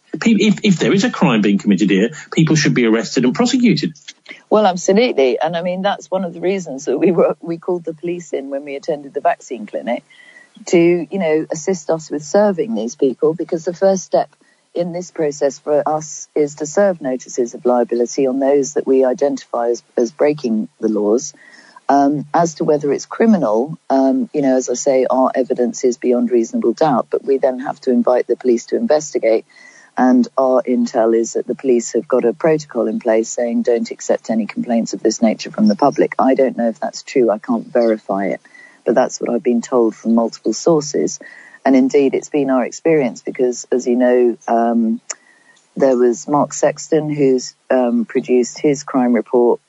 if there is a crime being committed here, people should be arrested and prosecuted. Well, absolutely. And, I mean, that's one of the reasons that we called the police in when we attended the vaccine clinic to, assist us with serving these people, because the first step in this process for us is to serve notices of liability on those that we identify as breaking the laws. As to whether it's criminal, as I say, our evidence is beyond reasonable doubt, but we then have to invite the police to investigate. And our intel is that the police have got a protocol in place saying don't accept any complaints of this nature from the public. I don't know if that's true. I can't verify it, but that's what I've been told from multiple sources. And indeed, it's been our experience because, as you know, there was Mark Sexton who's produced his crime report,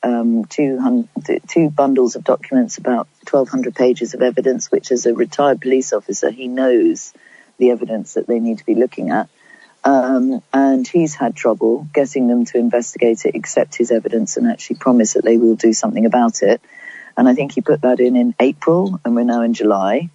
2 bundles of documents, about 1,200 pages of evidence, which as a retired police officer, he knows the evidence that they need to be looking at. And he's had trouble getting them to investigate it, accept his evidence and actually promise that they will do something about it. And I think he put that in April, and we're now in July.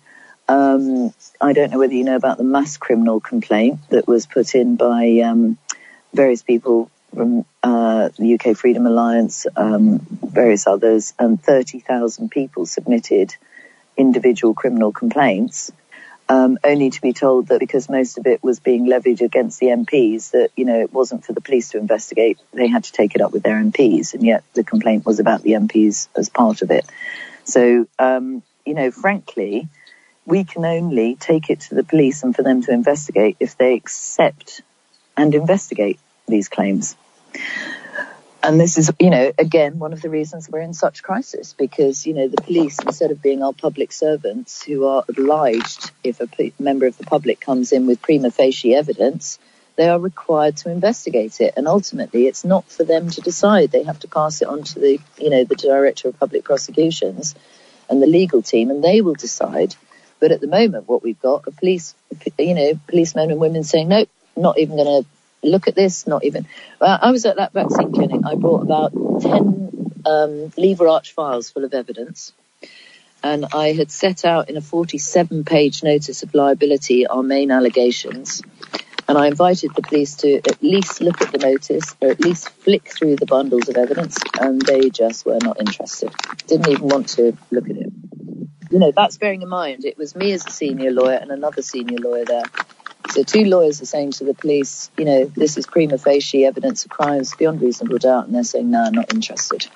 I don't know whether you know about the mass criminal complaint that was put in by various people from the UK Freedom Alliance, various others, and 30,000 people submitted individual criminal complaints, only to be told that because most of it was being levied against the MPs, that, it wasn't for the police to investigate. They had to take it up with their MPs, and yet the complaint was about the MPs as part of it. So, frankly, we can only take it to the police and for them to investigate if they accept and investigate these claims. And this is, you know, again, one of the reasons we're in such crisis, because, you know, the police, instead of being our public servants who are obliged, if a member of the public comes in with prima facie evidence, they are required to investigate it. And ultimately, it's not for them to decide. They have to pass it on to the, you know, the Director of Public Prosecutions and the legal team, and they will decide. But at the moment, what we've got are policemen and women saying, nope, not even going to look at this, not even. I was at that vaccine clinic. I brought about 10 lever arch files full of evidence. And I had set out in a 47-page notice of liability our main allegations. And I invited the police to at least look at the notice, or at least flick through the bundles of evidence, and they just were not interested. Didn't even want to look at it. You know, that's bearing in mind, it was me as a senior lawyer and another senior lawyer there. So 2 lawyers are saying to the police, you know, this is prima facie evidence of crimes beyond reasonable doubt, and they're saying, no, not interested.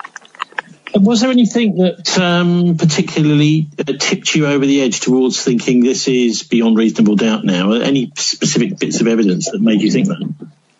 Was there anything that particularly tipped you over the edge towards thinking this is beyond reasonable doubt now? Any specific bits of evidence that made you think that?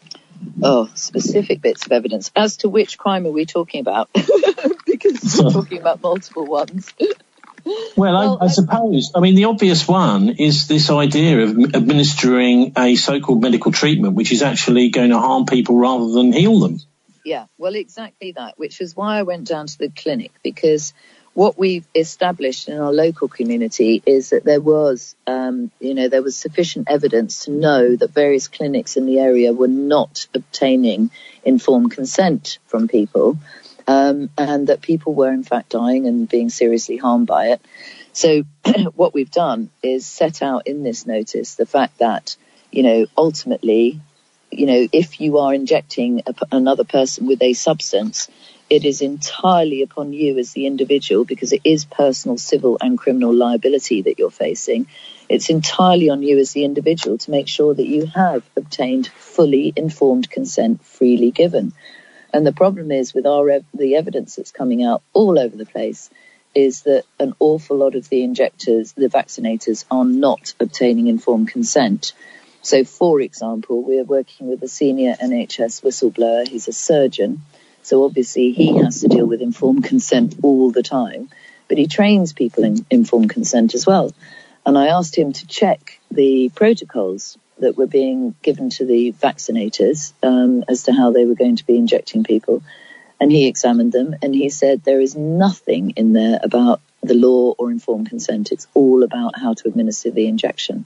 Oh, specific bits of evidence. As to which crime are we talking about? Because we're talking about multiple ones. Well, I suppose, I mean, the obvious one is this idea of administering a so-called medical treatment, which is actually going to harm people rather than heal them. Yeah, well, exactly that, which is why I went down to the clinic, because what we've established in our local community is that there was, there was sufficient evidence to know that various clinics in the area were not obtaining informed consent from people. And that people were in fact dying and being seriously harmed by it. So what we've done is set out in this notice the fact that, you know, ultimately, you know, if you are injecting another person with a substance, it is entirely upon you as the individual, because it is personal, civil and criminal liability that you're facing. It's entirely on you as the individual to make sure that you have obtained fully informed consent freely given. And the problem is with the evidence that's coming out all over the place is that an awful lot of the injectors, the vaccinators, are not obtaining informed consent. So, for example, we're working with a senior NHS whistleblower. He's a surgeon. So obviously he has to deal with informed consent all the time. But he trains people in informed consent as well. And I asked him to check the protocols that were being given to the vaccinators as to how they were going to be injecting people. And he examined them and he said there is nothing in there about the law or informed consent. It's all about how to administer the injection.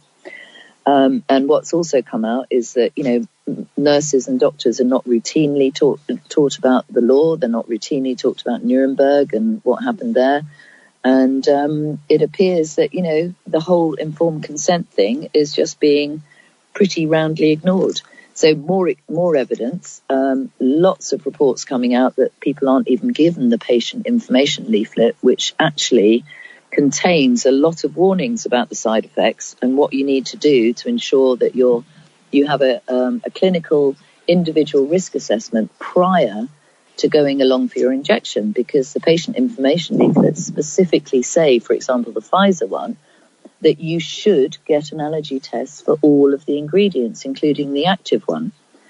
And what's also come out is that, you know, nurses and doctors are not routinely taught about the law. They're not routinely talked about Nuremberg and what happened there. And it appears that, you know, the whole informed consent thing is just being pretty roundly ignored. So more evidence, lots of reports coming out that people aren't even given the patient information leaflet, which actually contains a lot of warnings about the side effects and what you need to do to ensure that you have a clinical individual risk assessment prior to going along for your injection, because the patient information leaflets specifically say, for example, the Pfizer one, that you should get an allergy test for all of the ingredients, including the active one.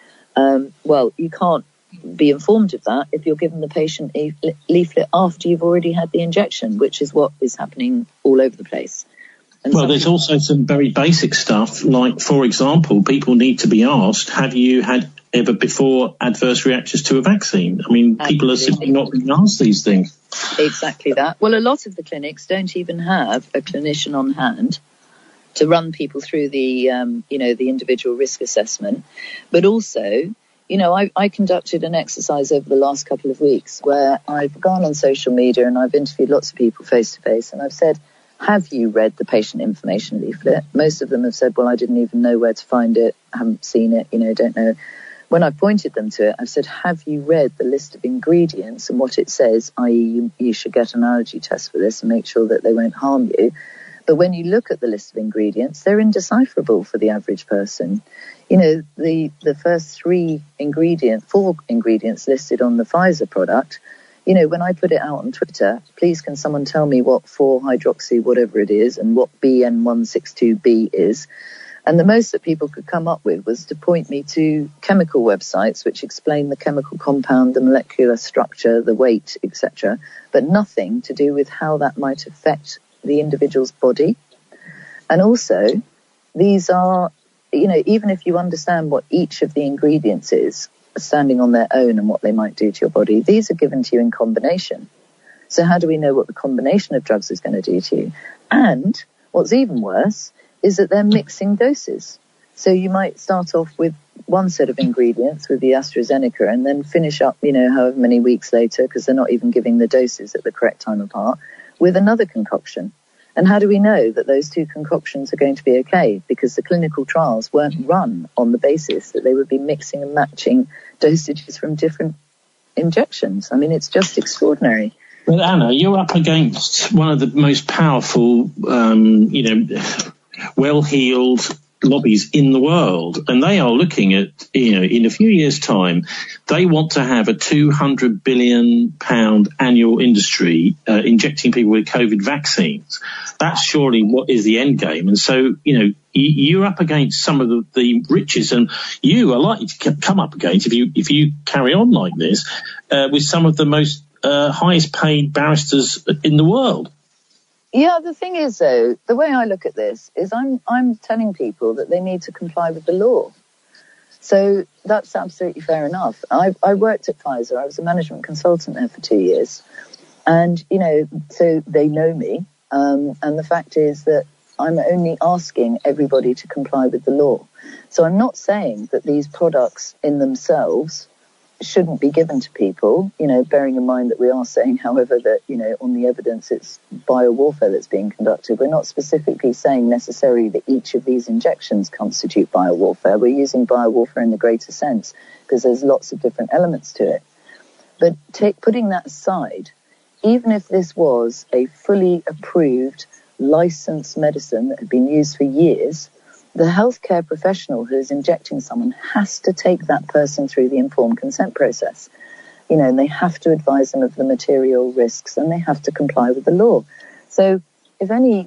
Well, you can't be informed of that if you're given the patient a leaflet after you've already had the injection, which is what is happening all over the place. And well, there's also some very basic stuff, like, for example, people need to be asked, have you had ever before adverse reactions to a vaccine? I mean, people are simply not being asked these things. Exactly that. Well, a lot of the clinics don't even have a clinician on hand to run people through the, the individual risk assessment. But also, you know, I conducted an exercise over the last couple of weeks where I've gone on social media and I've interviewed lots of people face to face, and I've said, have you read the patient information leaflet? Most of them have said, well, I didn't even know where to find it, haven't seen it, don't know. When I pointed them to it, I've said, have you read the list of ingredients and what it says, i.e. you should get an allergy test for this and make sure that they won't harm you. But when you look at the list of ingredients, they're indecipherable for the average person. You know, the first 4 ingredients listed on the Pfizer product, you know, when I put it out on Twitter, please can someone tell me what 4-hydroxy whatever it is and what BN162B is? And the most that people could come up with was to point me to chemical websites which explain the chemical compound, the molecular structure, the weight, etc., but nothing to do with how that might affect the individual's body. And also, these are, even if you understand what each of the ingredients is, standing on their own and what they might do to your body, these are given to you in combination. So how do we know what the combination of drugs is going to do to you? And what's even worse is that they're mixing doses. So you might start off with one set of ingredients with the AstraZeneca and then finish up, however many weeks later, because they're not even giving the doses at the correct time apart, with another concoction. And how do we know that those two concoctions are going to be okay? Because the clinical trials weren't run on the basis that they would be mixing and matching dosages from different injections. I mean, it's just extraordinary. Well, Anna, you're up against one of the most powerful, well-heeled lobbies in the world, and they are looking at, in a few years' time, they want to have a £200 billion annual industry injecting people with COVID vaccines. That's surely what is the end game. And so, you're up against some of the riches, and you are likely to come up against, if you carry on like this, with some of the most highest paid barristers in the world. Yeah, the thing is, though, the way I look at this is I'm telling people that they need to comply with the law. So that's absolutely fair enough. I worked at Pfizer. I was a management consultant there for 2 years. And, so they know me. And the fact is that I'm only asking everybody to comply with the law. So I'm not saying that these products in themselves shouldn't be given to people, bearing in mind that we are saying, however, that, on the evidence it's biowarfare that's being conducted. We're not specifically saying necessarily that each of these injections constitute biowarfare. We're using biowarfare in the greater sense because there's lots of different elements to it. But putting that aside, even if this was a fully approved, licensed medicine that had been used for years, the healthcare professional who is injecting someone has to take that person through the informed consent process. And they have to advise them of the material risks and they have to comply with the law. So if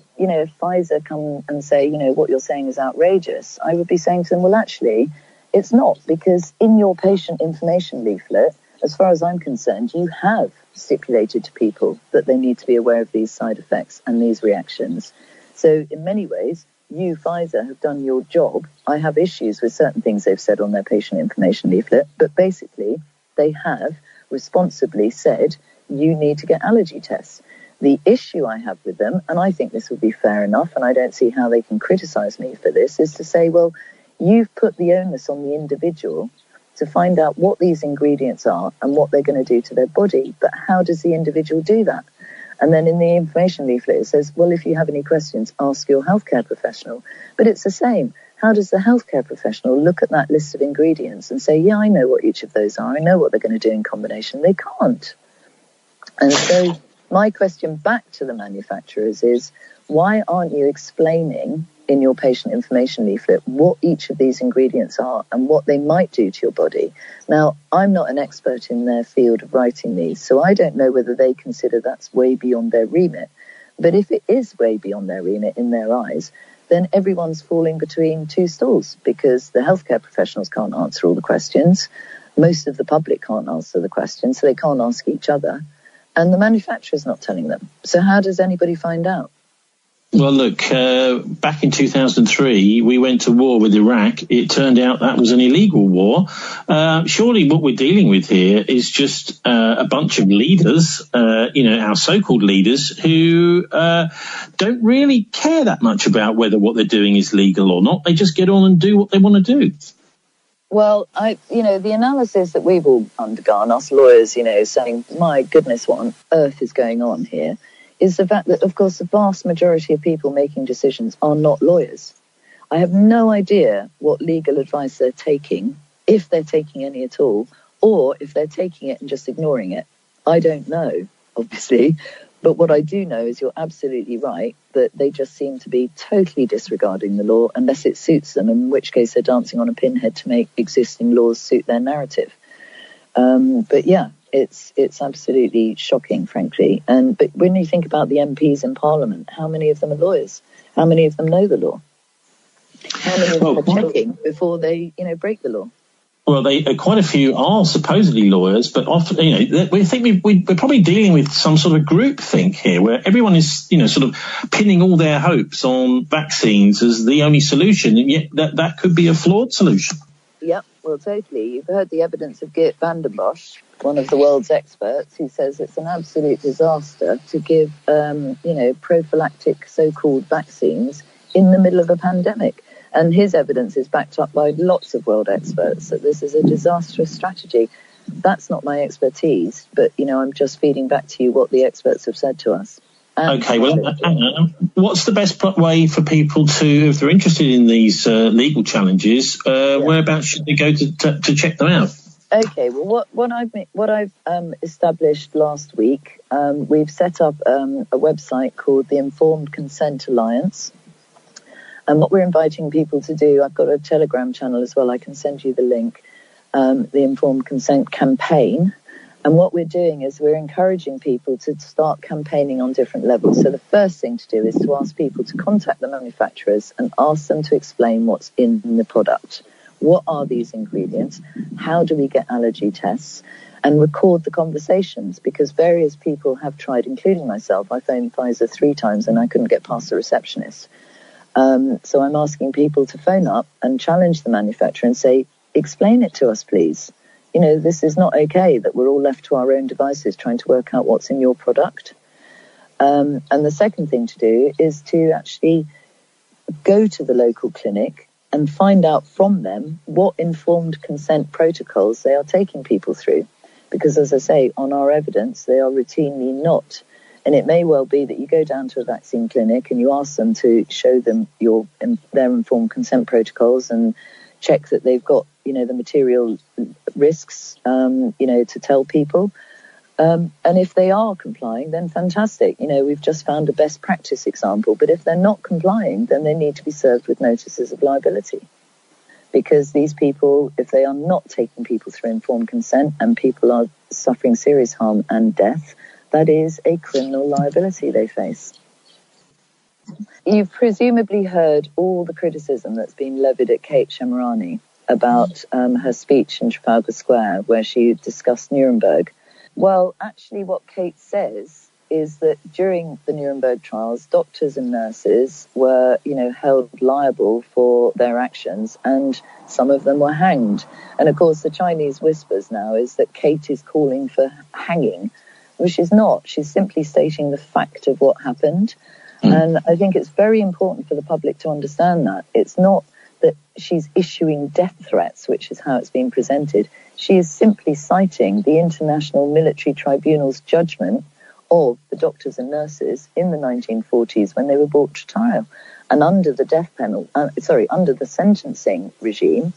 if Pfizer come and say, what you're saying is outrageous, I would be saying to them, well, actually, it's not, because in your patient information leaflet, as far as I'm concerned, you have stipulated to people that they need to be aware of these side effects and these reactions. So in many ways, you, Pfizer, have done your job. I have issues with certain things they've said on their patient information leaflet, but basically they have responsibly said you need to get allergy tests. The issue I have with them, and I think this would be fair enough, and I don't see how they can criticize me for this, is to say, well, you've put the onus on the individual to find out what these ingredients are and what they're going to do to their body, but how does the individual do that? And then in the information leaflet, it says, well, if you have any questions, ask your healthcare professional. But it's the same. How does the healthcare professional look at that list of ingredients and say, yeah, I know what each of those are. I know what they're going to do in combination. They can't. And so my question back to the manufacturers is, why aren't you explaining in your patient information leaflet what each of these ingredients are and what they might do to your body? Now, I'm not an expert in their field of writing these, so I don't know whether they consider that's way beyond their remit. But if it is way beyond their remit in their eyes, then everyone's falling between two stools, because the healthcare professionals can't answer all the questions. Most of the public can't answer the questions, so they can't ask each other. And the manufacturer's not telling them. So how does anybody find out? Well, look, back in 2003, we went to war with Iraq. It turned out that was an illegal war. Surely what we're dealing with here is just a bunch of leaders, our so-called leaders, who don't really care that much about whether what they're doing is legal or not. They just get on and do what they want to do. Well, the analysis that we've all undergone, us lawyers, saying, my goodness, what on earth is going on here, is the fact that, of course, the vast majority of people making decisions are not lawyers. I have no idea what legal advice they're taking, if they're taking any at all, or if they're taking it and just ignoring it. I don't know, obviously. But what I do know is you're absolutely right, that they just seem to be totally disregarding the law unless it suits them, in which case they're dancing on a pinhead to make existing laws suit their narrative. But yeah, it's absolutely shocking, frankly. But when you think about the MPs in Parliament, how many of them are lawyers? How many of them know the law? How many are checking before they, break the law? Well, quite a few are supposedly lawyers, but often, we think we're probably dealing with some sort of group think here, where everyone is, sort of pinning all their hopes on vaccines as the only solution, and yet that could be a flawed solution. Yep, well, totally. You've heard the evidence of Geert Vanden Bossche, one of the world's experts, who says it's an absolute disaster to give, prophylactic so-called vaccines in the middle of a pandemic. And his evidence is backed up by lots of world experts that this is a disastrous strategy. That's not my expertise, but, I'm just feeding back to you what the experts have said to us. Okay, well, what's the best way for people to, if they're interested in these legal challenges, whereabouts should they go to check them out? Okay, well, what I've established last week, we've set up a website called the Informed Consent Alliance. And what we're inviting people to do, I've got a Telegram channel as well, I can send you the link, the Informed Consent Campaign. And what we're doing is we're encouraging people to start campaigning on different levels. So the first thing to do is to ask people to contact the manufacturers and ask them to explain what's in the product. What are these ingredients? How do we get allergy tests? And record the conversations, because various people have tried, including myself. I phoned Pfizer 3 times and I couldn't get past the receptionist. So I'm asking people to phone up and challenge the manufacturer and say, explain it to us, please. This is not okay that we're all left to our own devices trying to work out what's in your product. And the second thing to do is to actually go to the local clinic and find out from them what informed consent protocols they are taking people through. Because, as I say, on our evidence, they are routinely not. And it may well be that you go down to a vaccine clinic and you ask them to show them their informed consent protocols and check that they've got, the material risks, to tell people. And if they are complying, then fantastic. We've just found a best practice example. But if they're not complying, then they need to be served with notices of liability. Because these people, if they are not taking people through informed consent and people are suffering serious harm and death, that is a criminal liability they face. You've presumably heard all the criticism that's been levied at Kate Shemirani about her speech in Trafalgar Square where she discussed Nuremberg. Well, actually what Kate says is that during the Nuremberg trials, doctors and nurses were, held liable for their actions, and some of them were hanged. And of course, the Chinese whispers now is that Kate is calling for hanging, which she's not. She's simply stating the fact of what happened. And I think it's very important for the public to understand that. It's not that she's issuing death threats, which is how it's been presented. She is simply citing the International Military Tribunal's judgment of the doctors and nurses in the 1940s when they were brought to trial. And under the under the sentencing regime,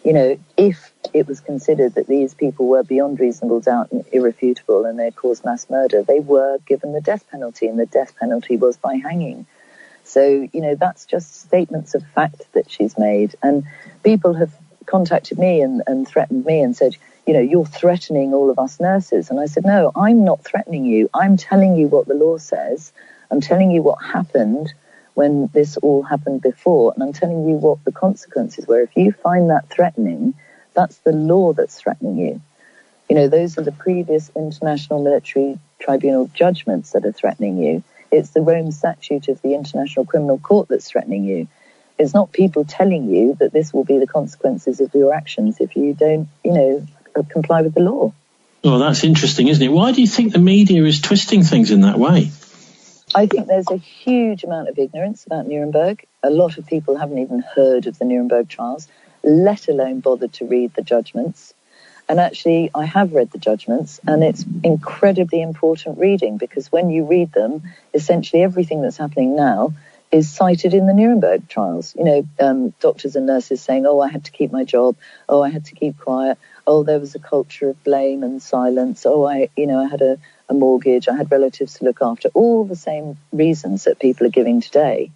if it was considered that these people were beyond reasonable doubt and irrefutable and they caused mass murder, they were given the death penalty, and the death penalty was by hanging. So, that's just statements of fact that she's made. And people have contacted me and threatened me and said, you're threatening all of us nurses. And I said, no, I'm not threatening you. I'm telling you what the law says. I'm telling you what happened when this all happened before. And I'm telling you what the consequences were. If you find that threatening, that's the law that's threatening you. Those are the previous International Military Tribunal judgments that are threatening you. It's the Rome Statute of the International Criminal Court that's threatening you. It's not people telling you that this will be the consequences of your actions if you don't, comply with the law. Well, that's interesting, isn't it? Why do you think the media is twisting things in that way? I think there's a huge amount of ignorance about Nuremberg. A lot of people haven't even heard of the Nuremberg trials, let alone bothered to read the judgments. And actually, I have read the judgments, and it's incredibly important reading, because when you read them, essentially everything that's happening now is cited in the Nuremberg trials. Doctors and nurses saying, oh, I had to keep my job. Oh, I had to keep quiet. Oh, there was a culture of blame and silence. Oh, I had a mortgage. I had relatives to look after. All the same reasons that people are giving today.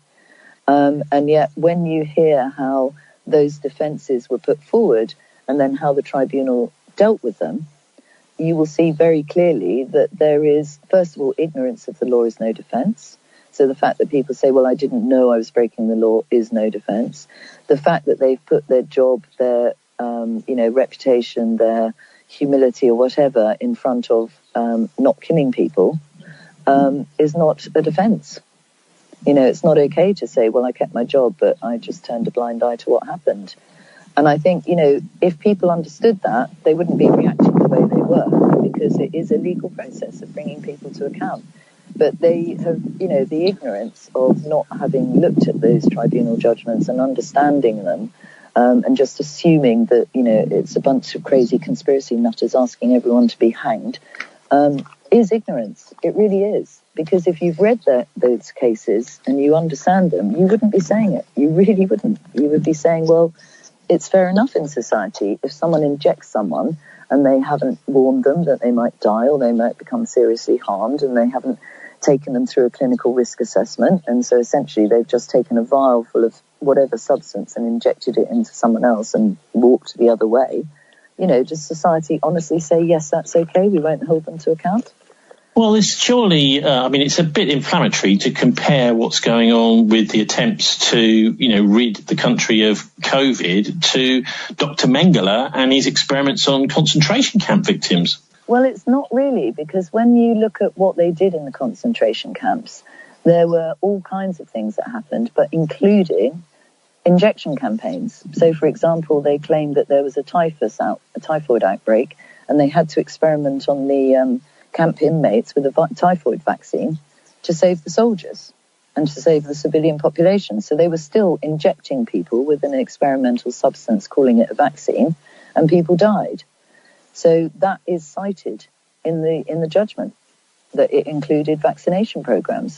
And yet, when you hear how those defences were put forward and then how the tribunal dealt with them, you will see very clearly that there is, first of all, ignorance of the law is no defence. So the fact that people say, well, I didn't know I was breaking the law is no defence. The fact that they've put their job, their reputation, their humility or whatever in front of not killing people is not a defence. It's not okay to say, well, I kept my job, but I just turned a blind eye to what happened. And I think, if people understood that, they wouldn't be reacting the way they were, because it is a legal process of bringing people to account. But they have, the ignorance of not having looked at those tribunal judgments and understanding them, and just assuming that, it's a bunch of crazy conspiracy nutters asking everyone to be hanged, is ignorance. It really is. Because if you've read those cases and you understand them, you wouldn't be saying it. You really wouldn't. You would be saying, well, it's fair enough in society if someone injects someone and they haven't warned them that they might die or they might become seriously harmed, and they haven't taken them through a clinical risk assessment, and so essentially they've just taken a vial full of whatever substance and injected it into someone else and walked the other way. Does society honestly say, yes, that's okay, we won't hold them to account? Well, it's surely, it's a bit inflammatory to compare what's going on with the attempts to, rid the country of COVID to Dr. Mengele and his experiments on concentration camp victims. Well, it's not really, because when you look at what they did in the concentration camps, there were all kinds of things that happened, but including injection campaigns. So, for example, they claimed that there was a typhoid outbreak, and they had to experiment on the camp inmates with a typhoid vaccine to save the soldiers and to save the civilian population. So they were still injecting people with an experimental substance, calling it a vaccine, and people died. So that is cited in the judgment, that it included vaccination programs.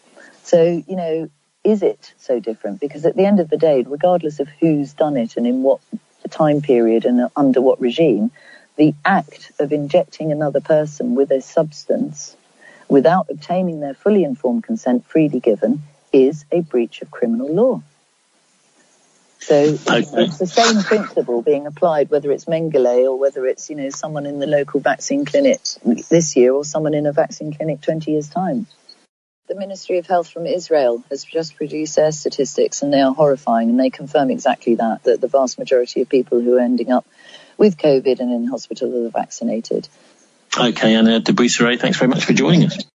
So, is it so different? Because at the end of the day, regardless of who's done it and in what time period and under what regime, the act of injecting another person with a substance without obtaining their fully informed consent freely given is a breach of criminal law. So it's the same principle being applied, whether it's Mengele or whether it's, someone in the local vaccine clinic this year or someone in a vaccine clinic 20 years' time. The Ministry of Health from Israel has just produced their statistics, and they are horrifying, and they confirm exactly that the vast majority of people who are ending up with COVID and in hospital are vaccinated. Okay, Anna de Buisseret, thanks very much for joining us.